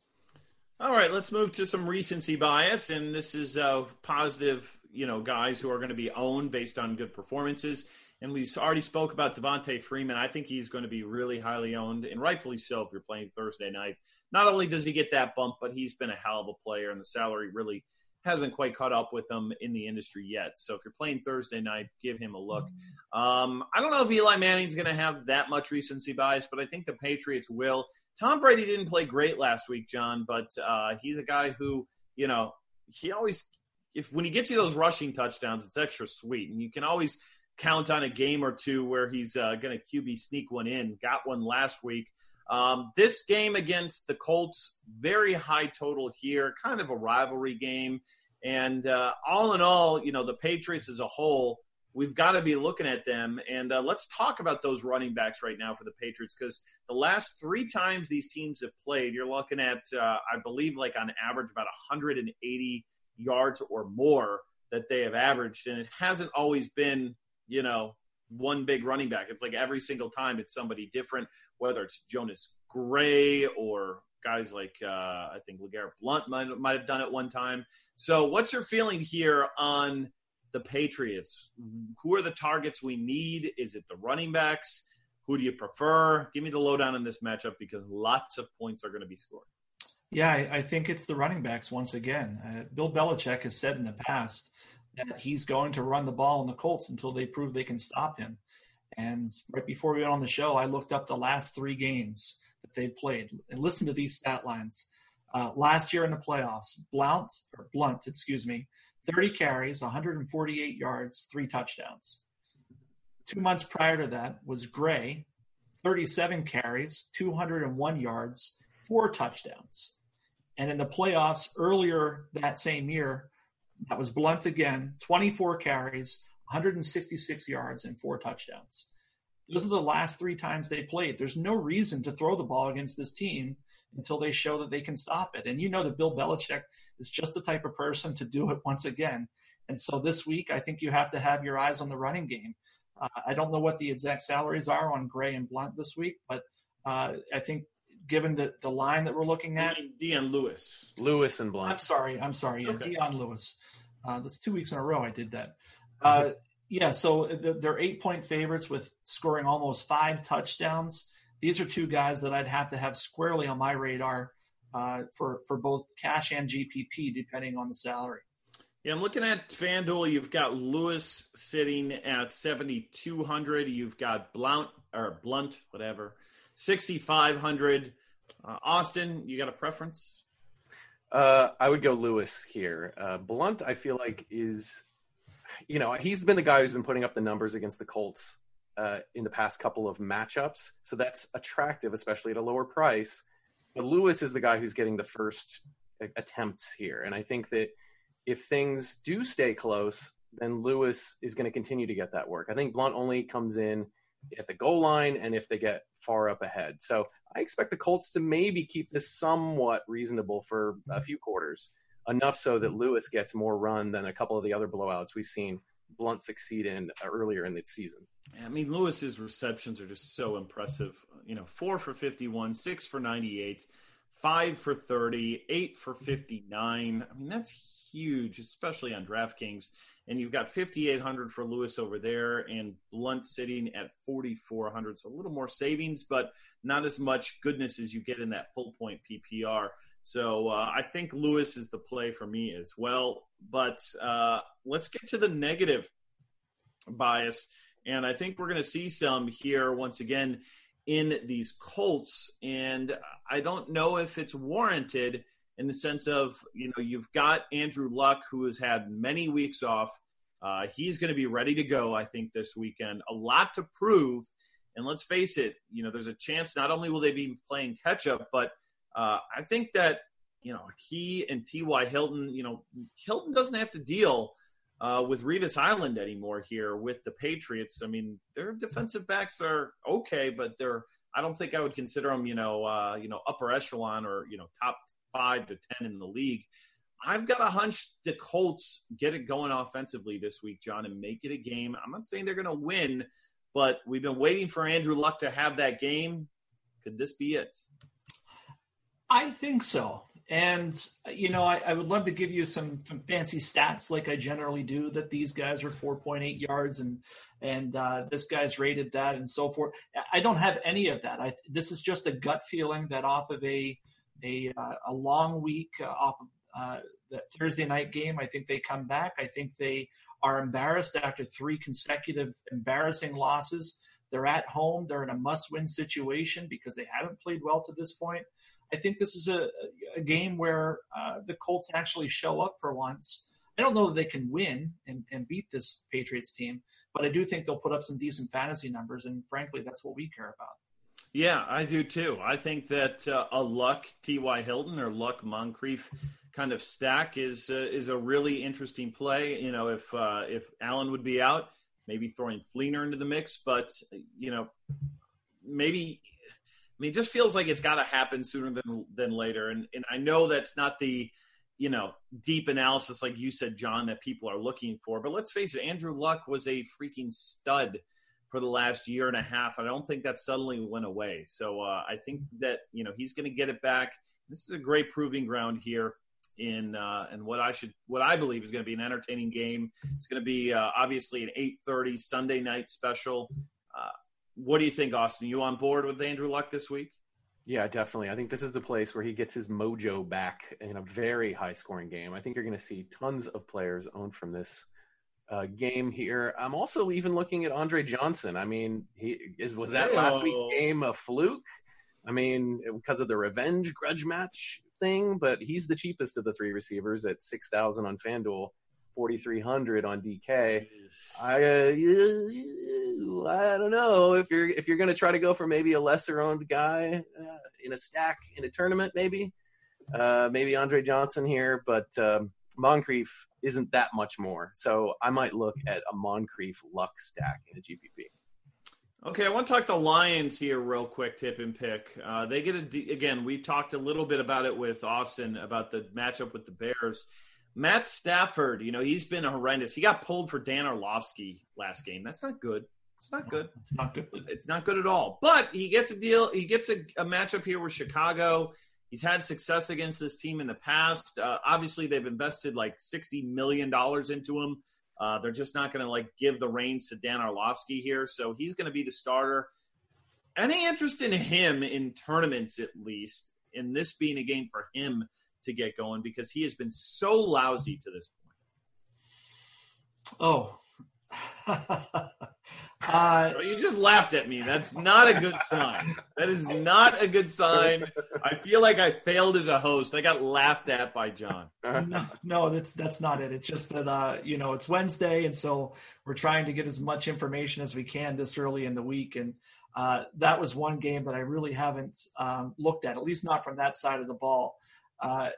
All right, let's move to some recency bias, and this is uh, positive, you know, guys who are going to be owned based on good performances. And we already spoke about Devontae Freeman. I think he's going to be really highly owned, and rightfully so if you're playing Thursday night. Not only does he get that bump, but he's been a hell of a player, and the salary really hasn't quite caught up with him in the industry yet. So if you're playing Thursday night, give him a look. Um, I don't know if Eli Manning's going to have that much recency bias, but I think the Patriots will. Tom Brady didn't play great last week, John, but uh, he's a guy who, you know, he always – if when he gets you those rushing touchdowns, it's extra sweet, and you can always – count on a game or two where he's uh, going to Q B sneak one in. Got one last week. Um, this game against the Colts, very high total here, kind of a rivalry game. And uh, all in all, you know, the Patriots as a whole we've got to be looking at them. And uh, let's talk about those running backs right now for the Patriots, because the last three times these teams have played, you're looking at, uh, I believe, like on average about one hundred eighty yards or more that they have averaged. And it hasn't always been, you know, one big running back. It's like every single time it's somebody different, whether it's Jonas Gray or guys like uh, I think LeGarrette Blount might, might have done it one time. So what's your feeling here on the Patriots? Who are the targets we need? Is it the running backs? Who do you prefer? Give me the lowdown on this matchup, because lots of points are going to be scored. Yeah, I, I think it's the running backs once again. Uh, Bill Belichick has said in the past that he's going to run the ball in the Colts until they prove they can stop him. And right before we went on the show, I looked up the last three games that they played and listen to these stat lines. Uh, last year in the playoffs, Blount, or Blunt, excuse me, thirty carries, one hundred forty-eight yards, three touchdowns. Two months prior to that was Gray, thirty-seven carries, two hundred one yards, four touchdowns. And in the playoffs earlier that same year, that was Blunt again, twenty-four carries, one hundred sixty-six yards, and four touchdowns. Those are the last three times they played. There's no reason to throw the ball against this team until they show that they can stop it. And you know that Bill Belichick is just the type of person to do it once again. And so this week, I think you have to have your eyes on the running game. Uh, I don't know what the exact salaries are on Gray and Blount this week, but uh, I think given the, the line that we're looking at. Dion Lewis. Lewis and Blount. I'm sorry. I'm sorry. Yeah, Okay. Dion Lewis. Uh, that's two weeks in a row I did that. Uh, yeah, so they're eight-point favorites with scoring almost five touchdowns. These are two guys that I'd have to have squarely on my radar uh, for, for both cash and G P P, depending on the salary. Yeah, I'm looking at FanDuel. You've got Lewis sitting at seventy-two hundred. You've got Blount, or Blunt, whatever, sixty-five hundred. Uh, Austin, you got a preference? Uh, I would go Lewis here. Uh, Blunt, I feel like, is, you know, he's been the guy who's been putting up the numbers against the Colts uh, in the past couple of matchups. So that's attractive, especially at a lower price. But Lewis is the guy who's getting the first attempts here. And I think that if things do stay close, then Lewis is going to continue to get that work. I think Blount only comes in at the goal line and if they get far up ahead. So I expect the Colts to maybe keep this somewhat reasonable for a few quarters, enough so that Lewis gets more run than a couple of the other blowouts we've seen Blount succeed in earlier in the season. I mean, Lewis's receptions are just so impressive. You know, four for fifty-one, six for ninety-eight, five for thirty, eight for fifty-nine. I mean, that's huge, especially on DraftKings. And you've got fifty-eight hundred for Lewis over there and Blunt sitting at forty-four hundred. So a little more savings, but not as much goodness as you get in that full point P P R. So uh, I think Lewis is the play for me as well. But uh, let's get to the negative bias. And I think we're going to see some here once again in these Colts. And I don't know if it's warranted in the sense of, you know, you've got Andrew Luck, who has had many weeks off. Uh, he's going to be ready to go, I think, this weekend. A lot to prove. And let's face it, you know, there's a chance not only will they be playing catch-up, but uh, I think that, you know, he and T Y. Hilton, you know, Hilton doesn't have to deal uh, with Revis Island anymore here with the Patriots. I mean, their defensive backs are okay, but they're I don't think I would consider them, you know, uh, you know, upper echelon or, you know, top five to ten in the league. I've got a hunch the Colts get it going offensively this week, John, and make it a game. I'm not saying they're going to win, but we've been waiting for Andrew Luck to have that game. Could this be it? I think so. And, you know, I, I would love to give you some, some fancy stats like I generally do, that these guys are four point eight yards and and uh, this guy's rated that and so forth. I don't have any of that. I, this is just a gut feeling that off of a a, uh, a long week, uh, off of uh, the Thursday night game, I think they come back. I think they are embarrassed after three consecutive embarrassing losses. They're at home. They're in a must-win situation because they haven't played well to this point. I think this is a, a game where uh, the Colts actually show up for once. I don't know that they can win and, and beat this Patriots team, but I do think they'll put up some decent fantasy numbers, and frankly, that's what we care about. Yeah, I do too. I think that uh, a Luck T Y. Hilton or Luck Moncrief kind of stack is uh, is a really interesting play. You know, if uh, if Allen would be out, maybe throwing Fleener into the mix. But, you know, maybe – I mean, it just feels like it's got to happen sooner than than later. And and I know that's not the, you know, deep analysis like you said, John, that people are looking for. But let's face it, Andrew Luck was a freaking stud for the last year and a half. I don't think that suddenly went away. So uh, I think that, you know, he's going to get it back. This is a great proving ground here in uh, and what I should what I believe is going to be an entertaining game. It's going to be uh, obviously an eight thirty Sunday night special. Uh, What do you think, Austin? You on board with Andrew Luck this week? Yeah, definitely. I think this is the place where he gets his mojo back in a very high-scoring game. I think you're going to see tons of players owned from this uh, game here. I'm also even looking at Andre Johnson. I mean, he is was that last week's game a fluke? I mean, because of the revenge grudge match thing, but he's the cheapest of the three receivers at six thousand on FanDuel. forty-three hundred on D K. I uh, I don't know if you're if you're going to try to go for maybe a lesser owned guy uh, in a stack in a tournament, maybe uh, maybe Andre Johnson here, but um, Moncrief isn't that much more, so I might look at a Moncrief Luck stack in a G P P. Okay, I want to talk to Lions here real quick, tip and pick. Uh, they get a again. We talked a little bit about it with Austin about the matchup with the Bears. Matt Stafford, you know, he's been horrendous. He got pulled for Dan Orlovsky last game. That's not good. It's not good. It's not good. It's not good at all. But he gets a deal. He gets a, a matchup here with Chicago. He's had success against this team in the past. Uh, obviously, they've invested like sixty million dollars into him. Uh, they're just not going to like give the reins to Dan Orlovsky here. So he's going to be the starter. Any interest in him in tournaments, at least, in this being a game for him to get going, because he has been so lousy to this point. Oh, uh, you just laughed at me. That's not a good sign. That is not a good sign. I feel like I failed as a host. I got laughed at by John. No, no, that's that's not it. It's just that uh, you know, it's Wednesday, and so we're trying to get as much information as we can this early in the week. And uh, that was one game that I really haven't um, looked at, at least not from that side of the ball. Uh,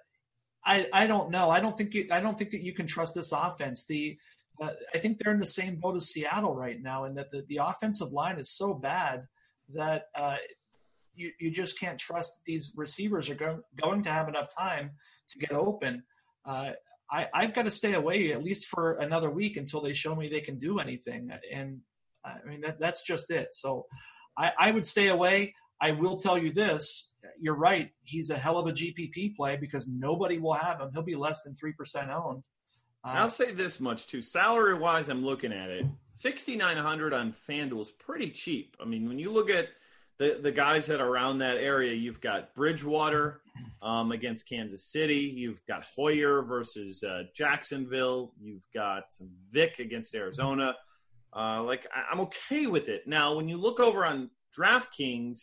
I I don't know. I don't think you, I don't think that you can trust this offense. The uh, I think they're in the same boat as Seattle right now, and that the, the offensive line is so bad that uh, you you just can't trust that these receivers are go, going to have enough time to get open. Uh, I I've got to stay away at least for another week until they show me they can do anything. And I mean that that's just it. So I, I would stay away. I will tell you this. You're right. He's a hell of a G P P play because nobody will have him. He'll be less than three percent owned. Uh, I'll say this much, too. Salary-wise, I'm looking at it. sixty-nine hundred on FanDuel is pretty cheap. I mean, when you look at the, the guys that are around that area, you've got Bridgewater um, against Kansas City. You've got Hoyer versus uh, Jacksonville. You've got Vic against Arizona. Uh, like, I, I'm okay with it. Now, when you look over on DraftKings,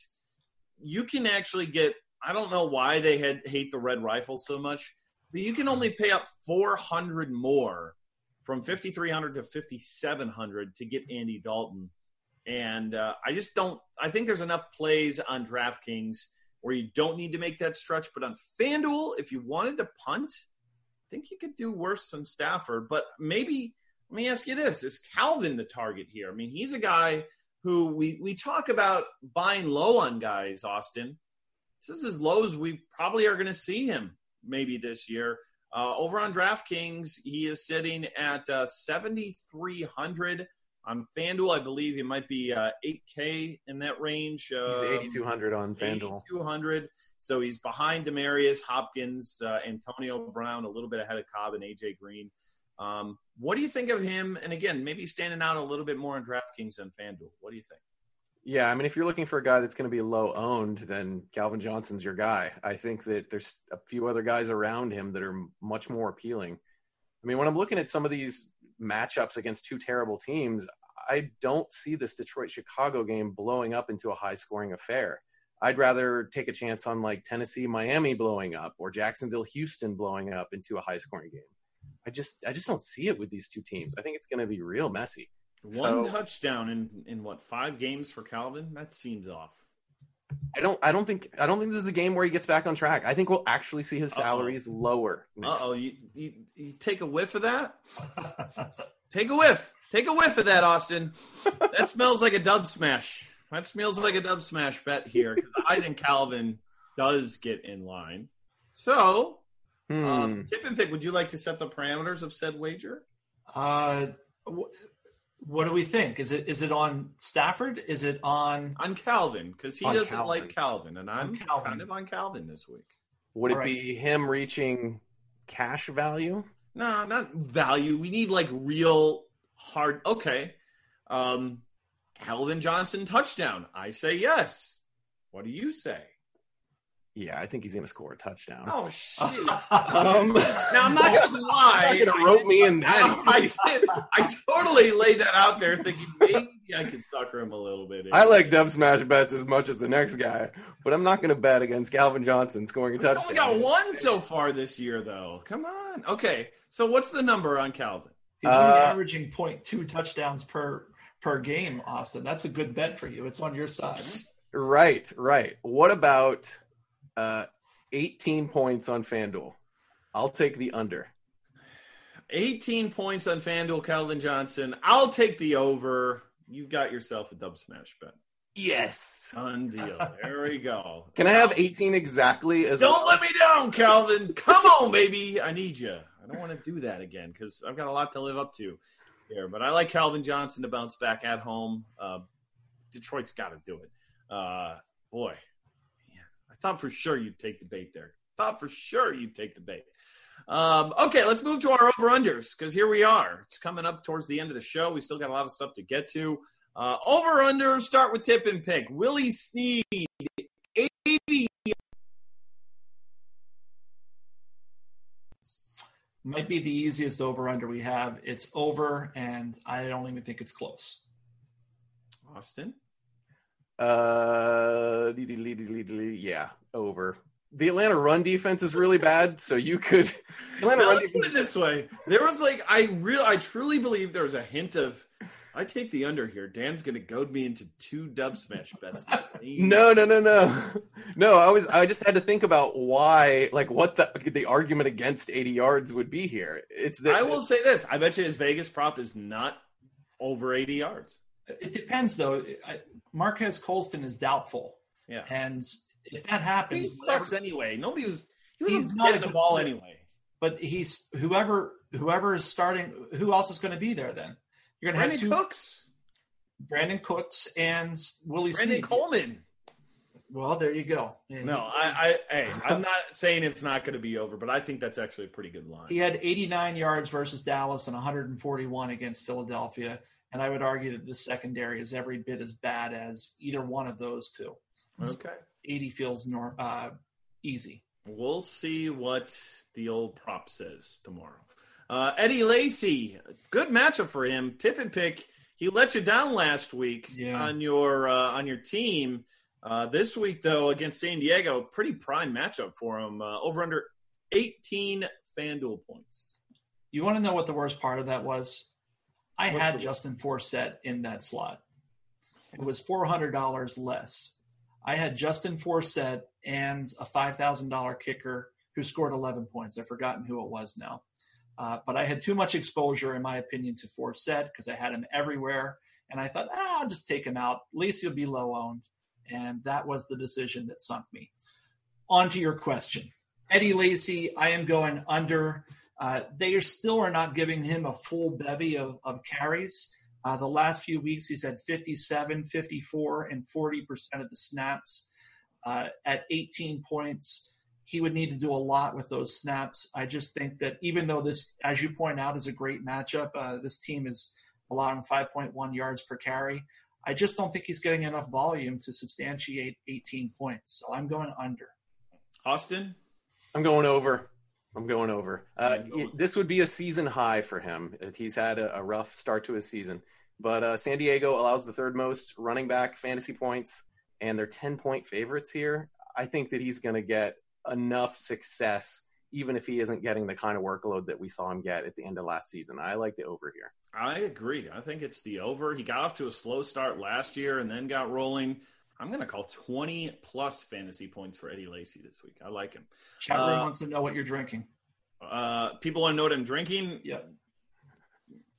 you can actually get – I don't know why they had hate the red rifle so much, but you can only pay up four hundred more from fifty-three hundred to fifty-seven hundred to get Andy Dalton. And uh, I just don't – I think there's enough plays on DraftKings where you don't need to make that stretch. But on FanDuel, if you wanted to punt, I think you could do worse than Stafford. But maybe – let me ask you this. Is Calvin the target here? I mean, he's a guy who we, we talk about buying low on guys, Austin. This is as low as we probably are going to see him maybe this year. Uh, over on DraftKings, he is sitting at uh, seventy-three hundred. On FanDuel, I believe he might be uh, eight K in that range. Uh, he's eighty-two hundred on FanDuel. eighty-two hundred. So he's behind Demarius, Hopkins, uh, Antonio Brown, a little bit ahead of Cobb and A J Green. Um, what do you think of him? And again, maybe standing out a little bit more on DraftKings than FanDuel. What do you think? Yeah, I mean, if you're looking for a guy that's going to be low owned, then Calvin Johnson's your guy. I think that there's a few other guys around him that are much more appealing. I mean, when I'm looking at some of these matchups against two terrible teams, I don't see this Detroit-Chicago game blowing up into a high-scoring affair. I'd rather take a chance on like Tennessee-Miami blowing up or Jacksonville-Houston blowing up into a high-scoring game. I just I just don't see it with these two teams. I think it's going to be real messy. One so, touchdown in, in what, five games for Calvin? That seems off. I don't I don't think I don't think this is the game where he gets back on track. I think we'll actually see his salaries Uh-oh. lower. Uh oh, you, you you take a whiff of that? Take a whiff. Take a whiff of that, Austin. That smells like a dub smash. That smells like a dub smash bet here because I think Calvin does get in line. So, Hmm. um, tip and pick, would you like to set the parameters of said wager? Uh, wh- what do we think? Is it is it on Stafford? Is it on On Calvin, because he On doesn't Calvin. like Calvin, and I'm On Calvin. kind of on Calvin this week. Would it All right. be him reaching cash value? No, not value. We need like real hard. Okay. Um, Calvin Johnson touchdown. I say yes. What do you say? Yeah, I think he's going to score a touchdown. Oh, shit. Um, Now, I'm not going to lie. You're not going to rope me in that. I did. I totally laid that out there thinking maybe I could sucker him a little bit. I like dub smash bets as much as the next guy, but I'm not going to bet against Calvin Johnson scoring a He's touchdown. only got one so far this year, though. Come on. Okay. So what's the number on Calvin? He's only Uh, averaging zero point two touchdowns per per game, Austin. That's a good bet for you. It's on your side. Right, right. What about uh, eighteen points on FanDuel? I'll take the under. eighteen points on FanDuel, Calvin Johnson. I'll take the over. You got yourself a dub smash bet. Yes. Done deal. There we go. Can I have eighteen exactly? As Don't let me down, Calvin. Come on, baby. I need you. I don't want to do that again because I've got a lot to live up to here. But I like Calvin Johnson to bounce back at home. Uh, Detroit's got to do it. Uh, boy, yeah, I thought for sure you'd take the bait there. Thought for sure you'd take the bait. Um, okay, let's move to our over-unders because here we are. It's coming up towards the end of the show. We still got a lot of stuff to get to. Uh, over-under, start with tip and pick. Willie Snead, eighty. Might be the easiest over under we have. It's over, and I don't even think it's close. Austin? Uh, yeah, over. The Atlanta run defense is really bad, so you could. Atlanta Now, run let's put defense. it this way: there was like I real, I truly believe there was a hint of. I take the under here. Dan's going to goad me into two dub smash bets. No, no, no, no, no. I was. I just had to think about why, like, what the the argument against eighty yards would be here. It's that I will say this: I bet you his Vegas prop is not over eighty yards. It depends, though. I, Marquez Colston is doubtful, Yeah, and if that happens, he whatever- sucks anyway. Nobody was. He was He's not not getting a the good ball player. anyway. but he's whoever whoever is starting. Who else is going to be there then? You're going to have Brandon two Cooks, Brandon Cooks and Willie Brandon Snead. Coleman. Well, there you go. No, I, I, hey, I'm not saying it's not going to be over, but I think that's actually a pretty good line. He had eighty-nine yards versus Dallas and one hundred forty-one against Philadelphia. And I would argue that the secondary is every bit as bad as either one of those two. Okay. eighty feels nor- uh, easy. We'll see what the old prop says tomorrow. Uh, Eddie Lacy, good matchup for him. Tip and pick. He let you down last week Yeah. on your uh, on your team. Uh, this week, though, against San Diego, pretty prime matchup for him. Uh, over under eighteen FanDuel points. You want to know what the worst part of that was? I What's had the- Justin Forsett in that slot. It was four hundred dollars less. I had Justin Forsett and a five thousand dollars kicker who scored eleven points. I've forgotten who it was now. Uh, but I had too much exposure, in my opinion, to Forsett because I had him everywhere. And I thought, ah, I'll just take him out. Lacey will be low owned. And that was the decision that sunk me. On to your question. Eddie Lacy, I am going under. Uh, they are still are not giving him a full bevy of, of carries. Uh, the last few weeks, he's had fifty-seven, fifty-four, and forty percent of the snaps. Uh, at eighteen points, he would need to do a lot with those snaps. I just think that even though this, as you point out, is a great matchup, uh, this team is allowing five point one yards per carry. I just don't think he's getting enough volume to substantiate eighteen points. So I'm going under. Austin? I'm going over. I'm going over. Uh, I'm going- this would be a season high for him. He's had a, a rough start to his season. But uh, San Diego allows the third most running back fantasy points, and they're ten-point favorites here. I think that he's going to get enough success, even if he isn't getting the kind of workload that we saw him get at the end of last season. I like the over here. I agree. I think it's the over. He got off to a slow start last year and then got rolling. I'm going to call twenty-plus fantasy points for Eddie Lacy this week. I like him. Chat room Uh, wants to know what you're drinking. Uh, people want to know what I'm drinking. Yep.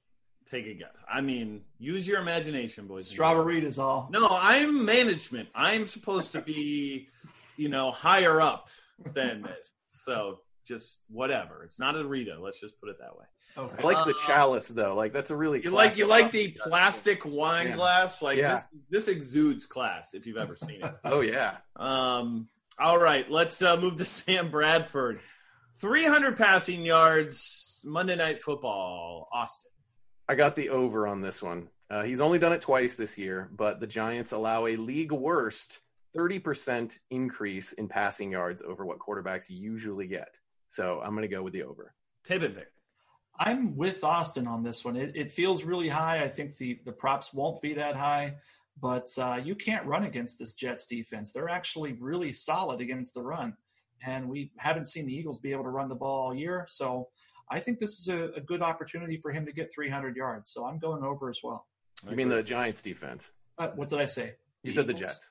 Take a guess. I mean, use your imagination, boys. Strawberry is all. No, I'm management. I'm supposed to be, you know, higher up than this. So just whatever. It's not a Rita. Let's just put it that way. Okay. I like the chalice though. Like that's a really you like you like the glass. plastic wine yeah. glass. Like yeah. this, this exudes class if you've ever seen it. Oh yeah. Um. All right, let's uh, move to Sam Bradford. three hundred passing yards. Monday Night Football. Austin. I got the over on this one. Uh, he's only done it twice this year, but the Giants allow a league worst thirty percent increase in passing yards over what quarterbacks usually get. So I'm going to go with the over. Tip and pick. I'm with Austin on this one. It, it feels really high. I think the, the props won't be that high, but uh, you can't run against this Jets defense. They're actually really solid against the run, and we haven't seen the Eagles be able to run the ball all year. So I think this is a, a good opportunity for him to get three hundred yards. So I'm going over as well. You mean the Giants defense? Uh, what did I say? You the said Eagles? the Jets.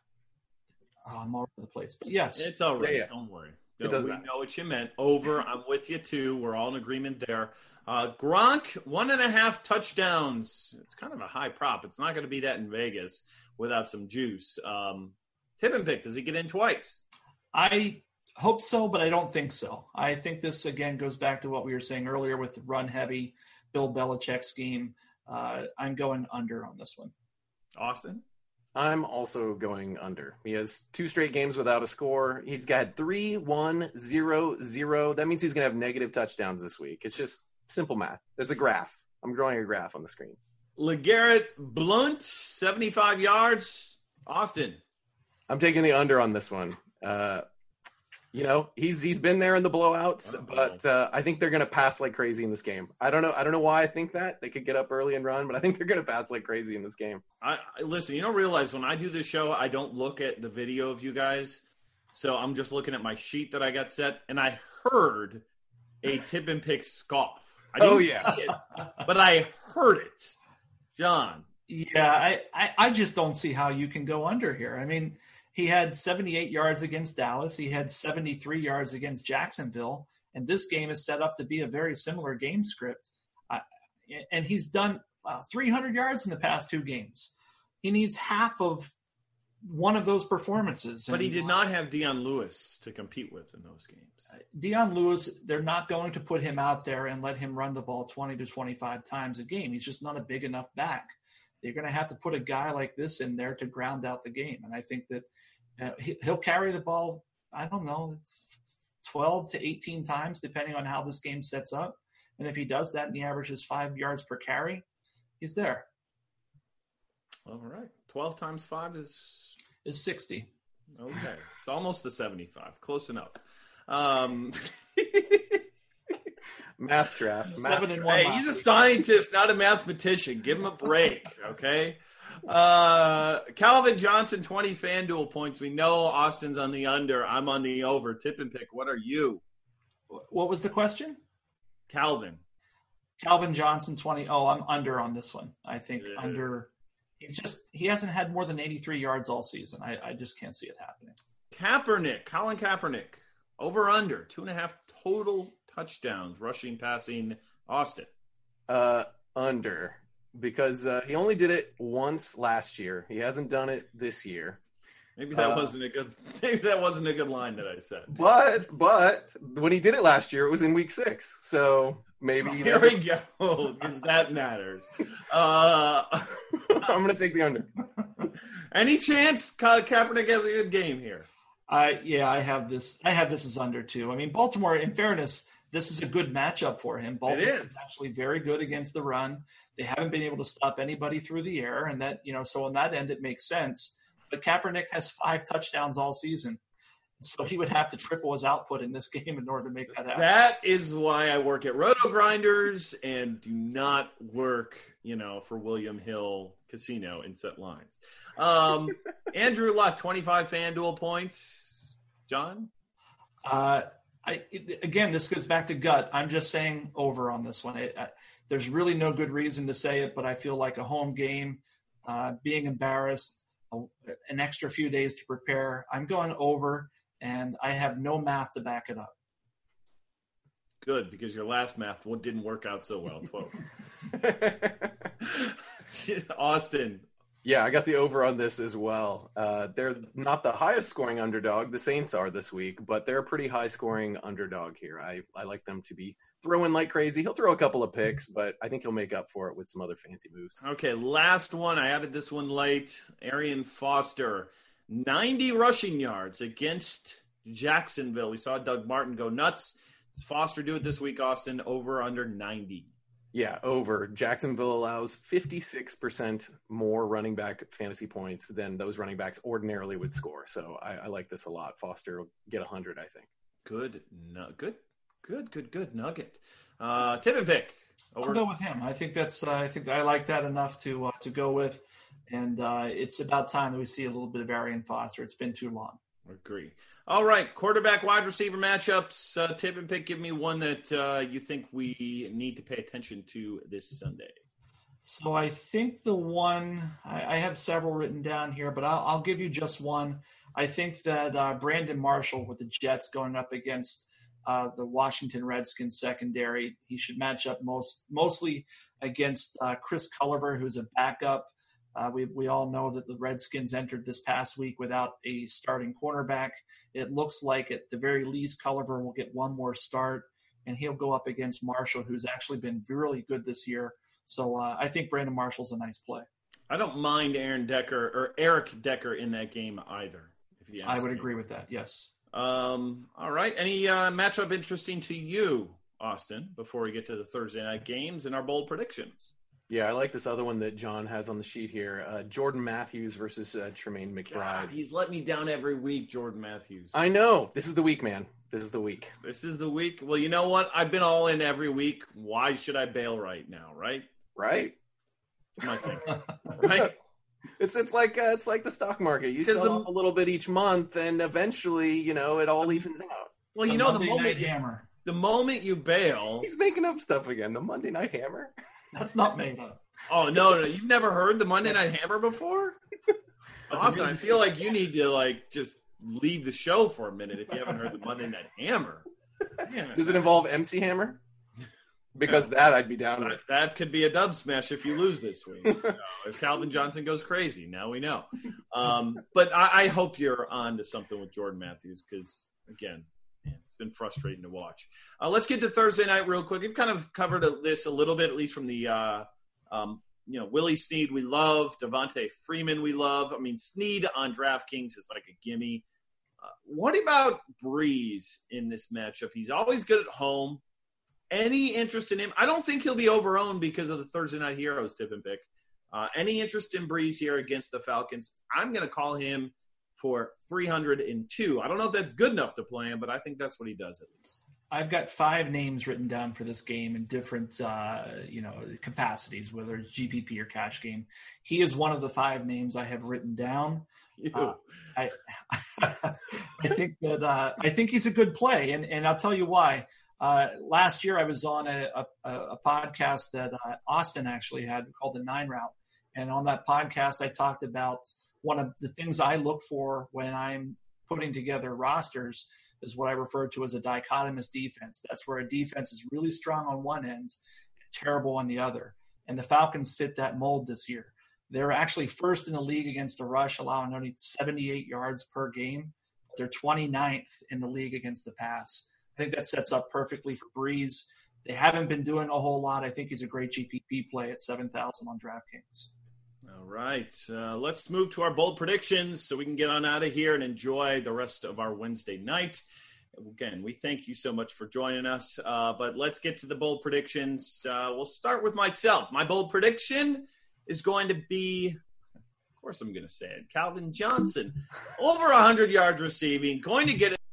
Oh, I'm all over the place, but yes. It's all right. Yeah, yeah. Don't worry. It No, we matter. know what you meant. Over. I'm with you, too. We're all in agreement there. Uh, Gronk, one and a half touchdowns. It's kind of a high prop. It's not going to be that in Vegas without some juice. Um, tip and pick. Does he get in twice? I hope so, but I don't think so. I think this, again, goes back to what we were saying earlier with the run-heavy Bill Belichick scheme. Uh, I'm going under on this one. Austin? I'm also going under. He has two straight games without a score. He's got three, one, zero, zero. That means he's going to have negative touchdowns this week. It's just simple math. There's a graph. I'm drawing a graph on the screen. LeGarrette Blount, seventy-five yards. Austin? I'm taking the under on this one. Uh, you know, he's he's been there in the blowouts, Uh-oh. but uh, I think they're going to pass like crazy in this game. I don't know. I don't know why I think that. They could get up early and run, but I think they're going to pass like crazy in this game. I, I listen, you don't realize when I do this show, I don't look at the video of you guys. So I'm just looking at my sheet that I got set, and I heard a tip and pick scoff. I didn't Oh, yeah. see it, but I heard it. John. Yeah, I, I, I just don't see how you can go under here. I mean, he had seventy-eight yards against Dallas. He had seventy-three yards against Jacksonville. And this game is set up to be a very similar game script. Uh, and he's done uh, three hundred yards in the past two games. He needs half of one of those performances. But he and, did not have Deion Lewis to compete with in those games. Deion Lewis, they're not going to put him out there and let him run the ball twenty to twenty-five times a game. He's just not a big enough back. They're going to have to put a guy like this in there to ground out the game. And I think that uh, he, he'll carry the ball, I don't know, twelve to eighteen times, depending on how this game sets up. And if he does that and he averages five yards per carry, he's there. All right. twelve times five is Is sixty. okay. It's almost the seventy-five. Close enough. Um, Math trap. Math Seven and trap. one. hey, he's a scientist, not a mathematician. Give him a break, okay? Uh, Calvin Johnson, twenty FanDuel points. We know Austin's on the under. I'm on the over. Tip and pick. What are you? What was the question? Calvin. Calvin Johnson, twenty. Oh, I'm under on this one. I think Yeah. under. He's just he hasn't had more than eighty-three yards all season. I, I just can't see it happening. Kaepernick. Colin Kaepernick. Over under. Two and a half total touchdowns. Rushing, passing. Austin. Uh, under. Because uh, he only did it once last year. He hasn't done it this year. Maybe that Uh, wasn't a good. Maybe that wasn't a good line that I said. But but when he did it last year, it was in week six. So maybe Here that's- we go, because that matters. Uh, I'm going to take the under. any chance Ka- Kaepernick has a good game here? I yeah, I have this. I have this as under too. I mean, Baltimore. In fairness, this is a good matchup for him. Baltimore is. is actually very good against the run. They haven't been able to stop anybody through the air, and that you know, so on that end, it makes sense. But Kaepernick has five touchdowns all season, so he would have to triple his output in this game in order to make that happen. That is why I work at Roto Grinders and do not work, you know, for William Hill Casino and set lines. Um, Andrew Luck, twenty-five FanDuel points. John? Uh, I it, again, this goes back to gut. I'm just saying over on this one. It, I, there's really no good reason to say it, but I feel like a home game, uh, being embarrassed, a, an extra few days to prepare. I'm going over, and I have no math to back it up. Good, because your last math didn't work out so well. twelve. Austin. Yeah, I got the over on this as well. Uh, they're not the highest scoring underdog. The Saints are this week, but they're a pretty high scoring underdog here. I, I like them to be throwing like crazy. He'll throw a couple of picks, but I think he'll make up for it with some other fancy moves. Okay, last one. I added this one late. Arian Foster, ninety rushing yards against Jacksonville. We saw Doug Martin go nuts. Does Foster do it this week, Austin? Over, under ninety? Yeah, over. Jacksonville allows fifty-six percent more running back fantasy points than those running backs ordinarily would score. So I, I like this a lot. Foster will get one hundred, I think. Good, no, good, good, good, good nugget. Uh, tip and pick. Over. I'll go with him. I think that's. Uh, I think I like that enough to uh, to go with, and uh, it's about time that we see a little bit of Arian Foster. It's been too long. Agree. All right, quarterback, wide receiver matchups. Uh, tip and pick. Give me one that uh, you think we need to pay attention to this Sunday. So I think the one I, I have several written down here, but I'll, I'll give you just one. I think that uh, Brandon Marshall with the Jets going up against uh, the Washington Redskins secondary, he should match up most mostly against uh, Chris Culliver, who's a backup. Uh, we we all know that the Redskins entered this past week without a starting cornerback. It looks like at the very least Culliver will get one more start, and he'll go up against Marshall, who's actually been really good this year. So uh, I think Brandon Marshall's a nice play. I don't mind Aaron Decker or Eric Decker in that game either. If you I would me. agree with that, yes. Um, all right. Any uh, matchup interesting to you, Austin, before we get to the Thursday night games and our bold predictions? Yeah, I like this other one that John has on the sheet here. Uh, Jordan Matthews versus uh, Tremaine McBride. God, he's let me down every week, Jordan Matthews. I know. This is the week, man. This is the week. This is the week. Well, you know what? I've been all in every week. Why should I bail right now, right? Right. That's my thing. Right? It's it's like uh, it's like the stock market. You sell the, off a little bit each month, and eventually, you know, it all evens out. Well, the you know, Monday the moment Night Hammer. The moment you bail, he's making up stuff again. The Monday Night Hammer. That's not made up. Oh no, no! You've never heard the Monday Night Hammer before? Austin, I feel like you need to like just leave the show for a minute if you haven't heard the Monday Night Hammer. Yeah. Does it involve M C Hammer? Because that I'd be down with. That could be a dub smash if you lose this week. So if Calvin Johnson goes crazy, now we know. Um, but I, I hope you're on to something with Jordan Matthews because, again, man, it's been frustrating to watch. Uh, let's get to Thursday night real quick. We've kind of covered this a little bit, at least from the uh, um, you know, Willie Snead we love, Devontae Freeman we love. I mean, Snead on DraftKings is like a gimme. Uh, what about Breeze in this matchup? He's always good at home. Any interest in him? I don't think he'll be overowned because of the Thursday Night Heroes tip and pick. Uh, any interest in Breeze here against the Falcons? I'm going to call him for three hundred two. I don't know if that's good enough to play him, but I think that's what he does at least. I've got five names written down for this game in different, uh, you know, capacities, whether it's G P P or cash game. He is one of the five names I have written down. Uh, I, I think that uh, I think he's a good play, and and I'll tell you why. Uh, last year, I was on a, a, a podcast that uh, Austin actually had called the Nine Route. And on that podcast, I talked about one of the things I look for when I'm putting together rosters is what I refer to as a dichotomous defense. That's where a defense is really strong on one end, terrible on the other. And the Falcons fit that mold this year. They're actually first in the league against the rush, allowing only seventy-eight yards per game. They're twenty-ninth in the league against the pass. I think that sets up perfectly for Breeze. They haven't been doing a whole lot. I think he's a great G P P play at seven thousand on DraftKings. All right. Uh, let's move to our bold predictions so we can get on out of here and enjoy the rest of our Wednesday night. Again, we thank you so much for joining us. Uh, but let's get to the bold predictions. Uh, we'll start with myself. My bold prediction is going to be, of course I'm going to say it, Calvin Johnson. Over one hundred yards receiving, going to get it.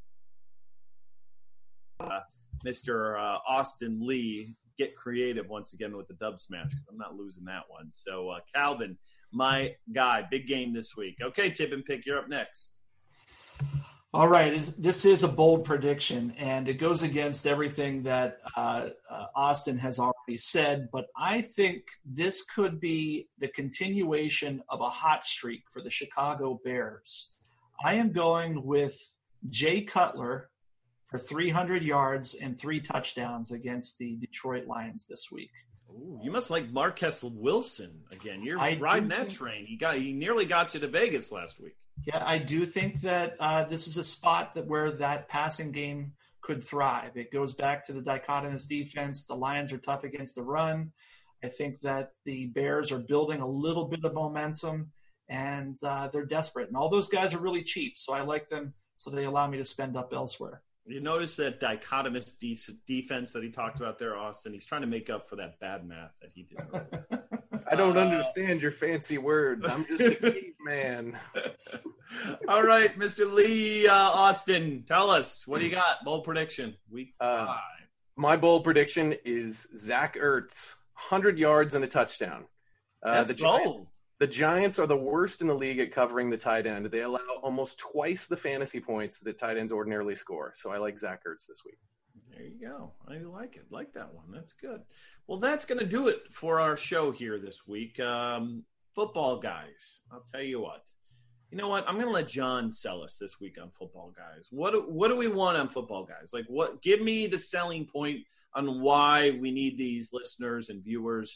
Uh, Mister Uh, Austin Lee, get creative once again with the dub smash because I'm not losing that one. So, uh, Calvin, my guy, big game this week. Okay, Tip and Pick, you're up next. All right, this is a bold prediction, and it goes against everything that uh, uh, Austin has already said, but I think this could be the continuation of a hot streak for the Chicago Bears. I am going with Jay Cutler for three hundred yards and three touchdowns against the Detroit Lions this week. Ooh, you must like Marquess Wilson again. You're I riding do that think- train. He got he nearly got you to Vegas last week. Yeah, I do think that uh, this is a spot that where that passing game could thrive. It goes back to the dichotomous defense. The Lions are tough against the run. I think that the Bears are building a little bit of momentum, and uh, they're desperate. And all those guys are really cheap, so I like them, so they allow me to spend up elsewhere. You notice that dichotomous de- defense that he talked about there, Austin? He's trying to make up for that bad math that he did earlier. I don't Uh, understand your fancy words. I'm just a caveman. All right, Mister Lee uh, Austin, tell us, what do you got? Bold prediction, week Uh, five. My bold prediction is Zach Ertz, one hundred yards and a touchdown. Uh, That's the Giants, bold. the Giants are the worst in the league at covering the tight end. They allow almost twice the fantasy points that tight ends ordinarily score. So I like Zach Ertz this week. There you go. I like it. Like that one. That's good. Well, that's going to do it for our show here this week. Um, football guys, I'll tell you what. You know what? I'm going to let John sell us this week on football guys. What do, what do we want on football guys? Like, what? Give me the selling point on why we need these listeners and viewers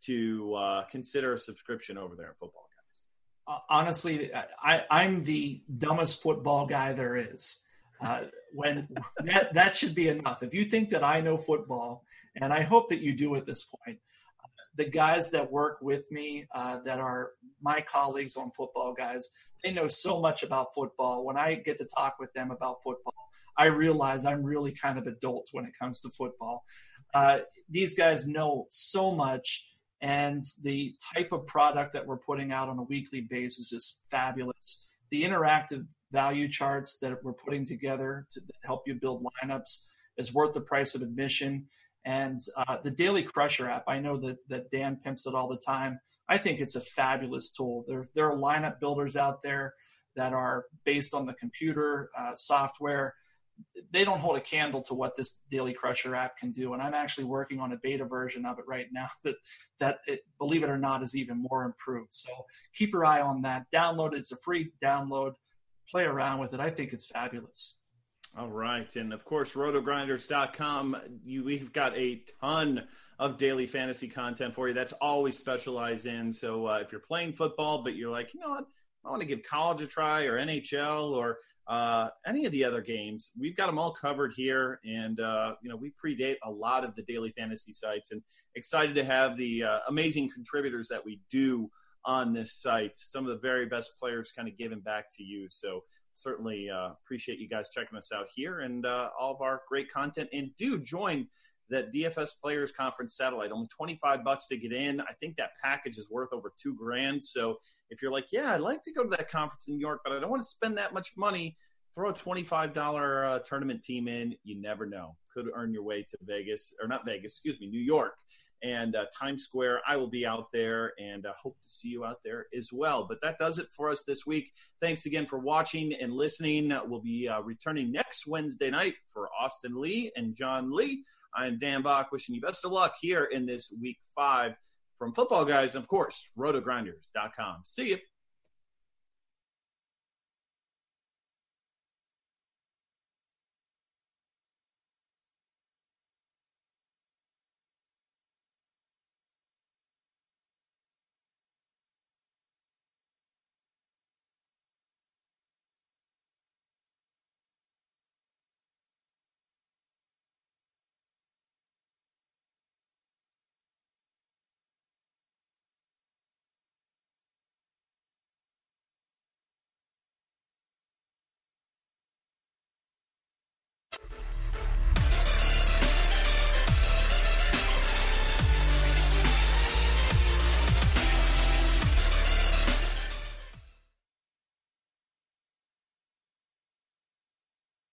to uh, consider a subscription over there at Football Guys. Uh, honestly, I, I'm the dumbest football guy there is. Uh, when that that should be enough. If you think that I know football, and I hope that you do at this point, the guys that work with me, uh, that are my colleagues on Football Guys, they know so much about football. When I get to talk with them about football, I realize I'm really kind of adult when it comes to football. Uh, these guys know so much, and the type of product that we're putting out on a weekly basis is fabulous. The interactive value charts that we're putting together to help you build lineups is worth the price of admission. And uh, the Daily Crusher app, I know that, that Dan pimps it all the time. I think it's a fabulous tool. There, there are lineup builders out there that are based on the computer uh, software. They don't hold a candle to what this Daily Crusher app can do. And I'm actually working on a beta version of it right now that, that it, believe it or not, is even more improved. So keep your eye on that. Download it. It's a free download. Play around with it. I think it's fabulous. All right. And, of course, roto grinders dot com, you, we've got a ton of daily fantasy content for you. That's always specialized in. So uh, if you're playing football, but you're like, you know what, I want to give college a try or N H L or uh, any of the other games, we've got them all covered here. And, uh, you know, we predate a lot of the daily fantasy sites, and excited to have the uh, amazing contributors that we do on this site. Some of the very best players kind of giving back to you. So certainly uh, appreciate you guys checking us out here and uh, all of our great content. And do join that D F S Players Conference satellite. Only twenty-five bucks to get in. I think that package is worth over two grand. So if you're like, yeah, I'd like to go to that conference in New York, but I don't want to spend that much money, throw a twenty-five dollars uh, tournament team in. You never know. Could earn your way to Vegas, or not Vegas, excuse me, New York. And uh, Times Square, I will be out there, and uh, hope to see you out there as well. But that does it for us this week. Thanks again for watching and listening. We'll be uh, returning next Wednesday night for Austin Lee and John Lee. I'm Dan Bach, wishing you best of luck here in this week five from Football Guys, and, of course, roto grinders dot com. See you.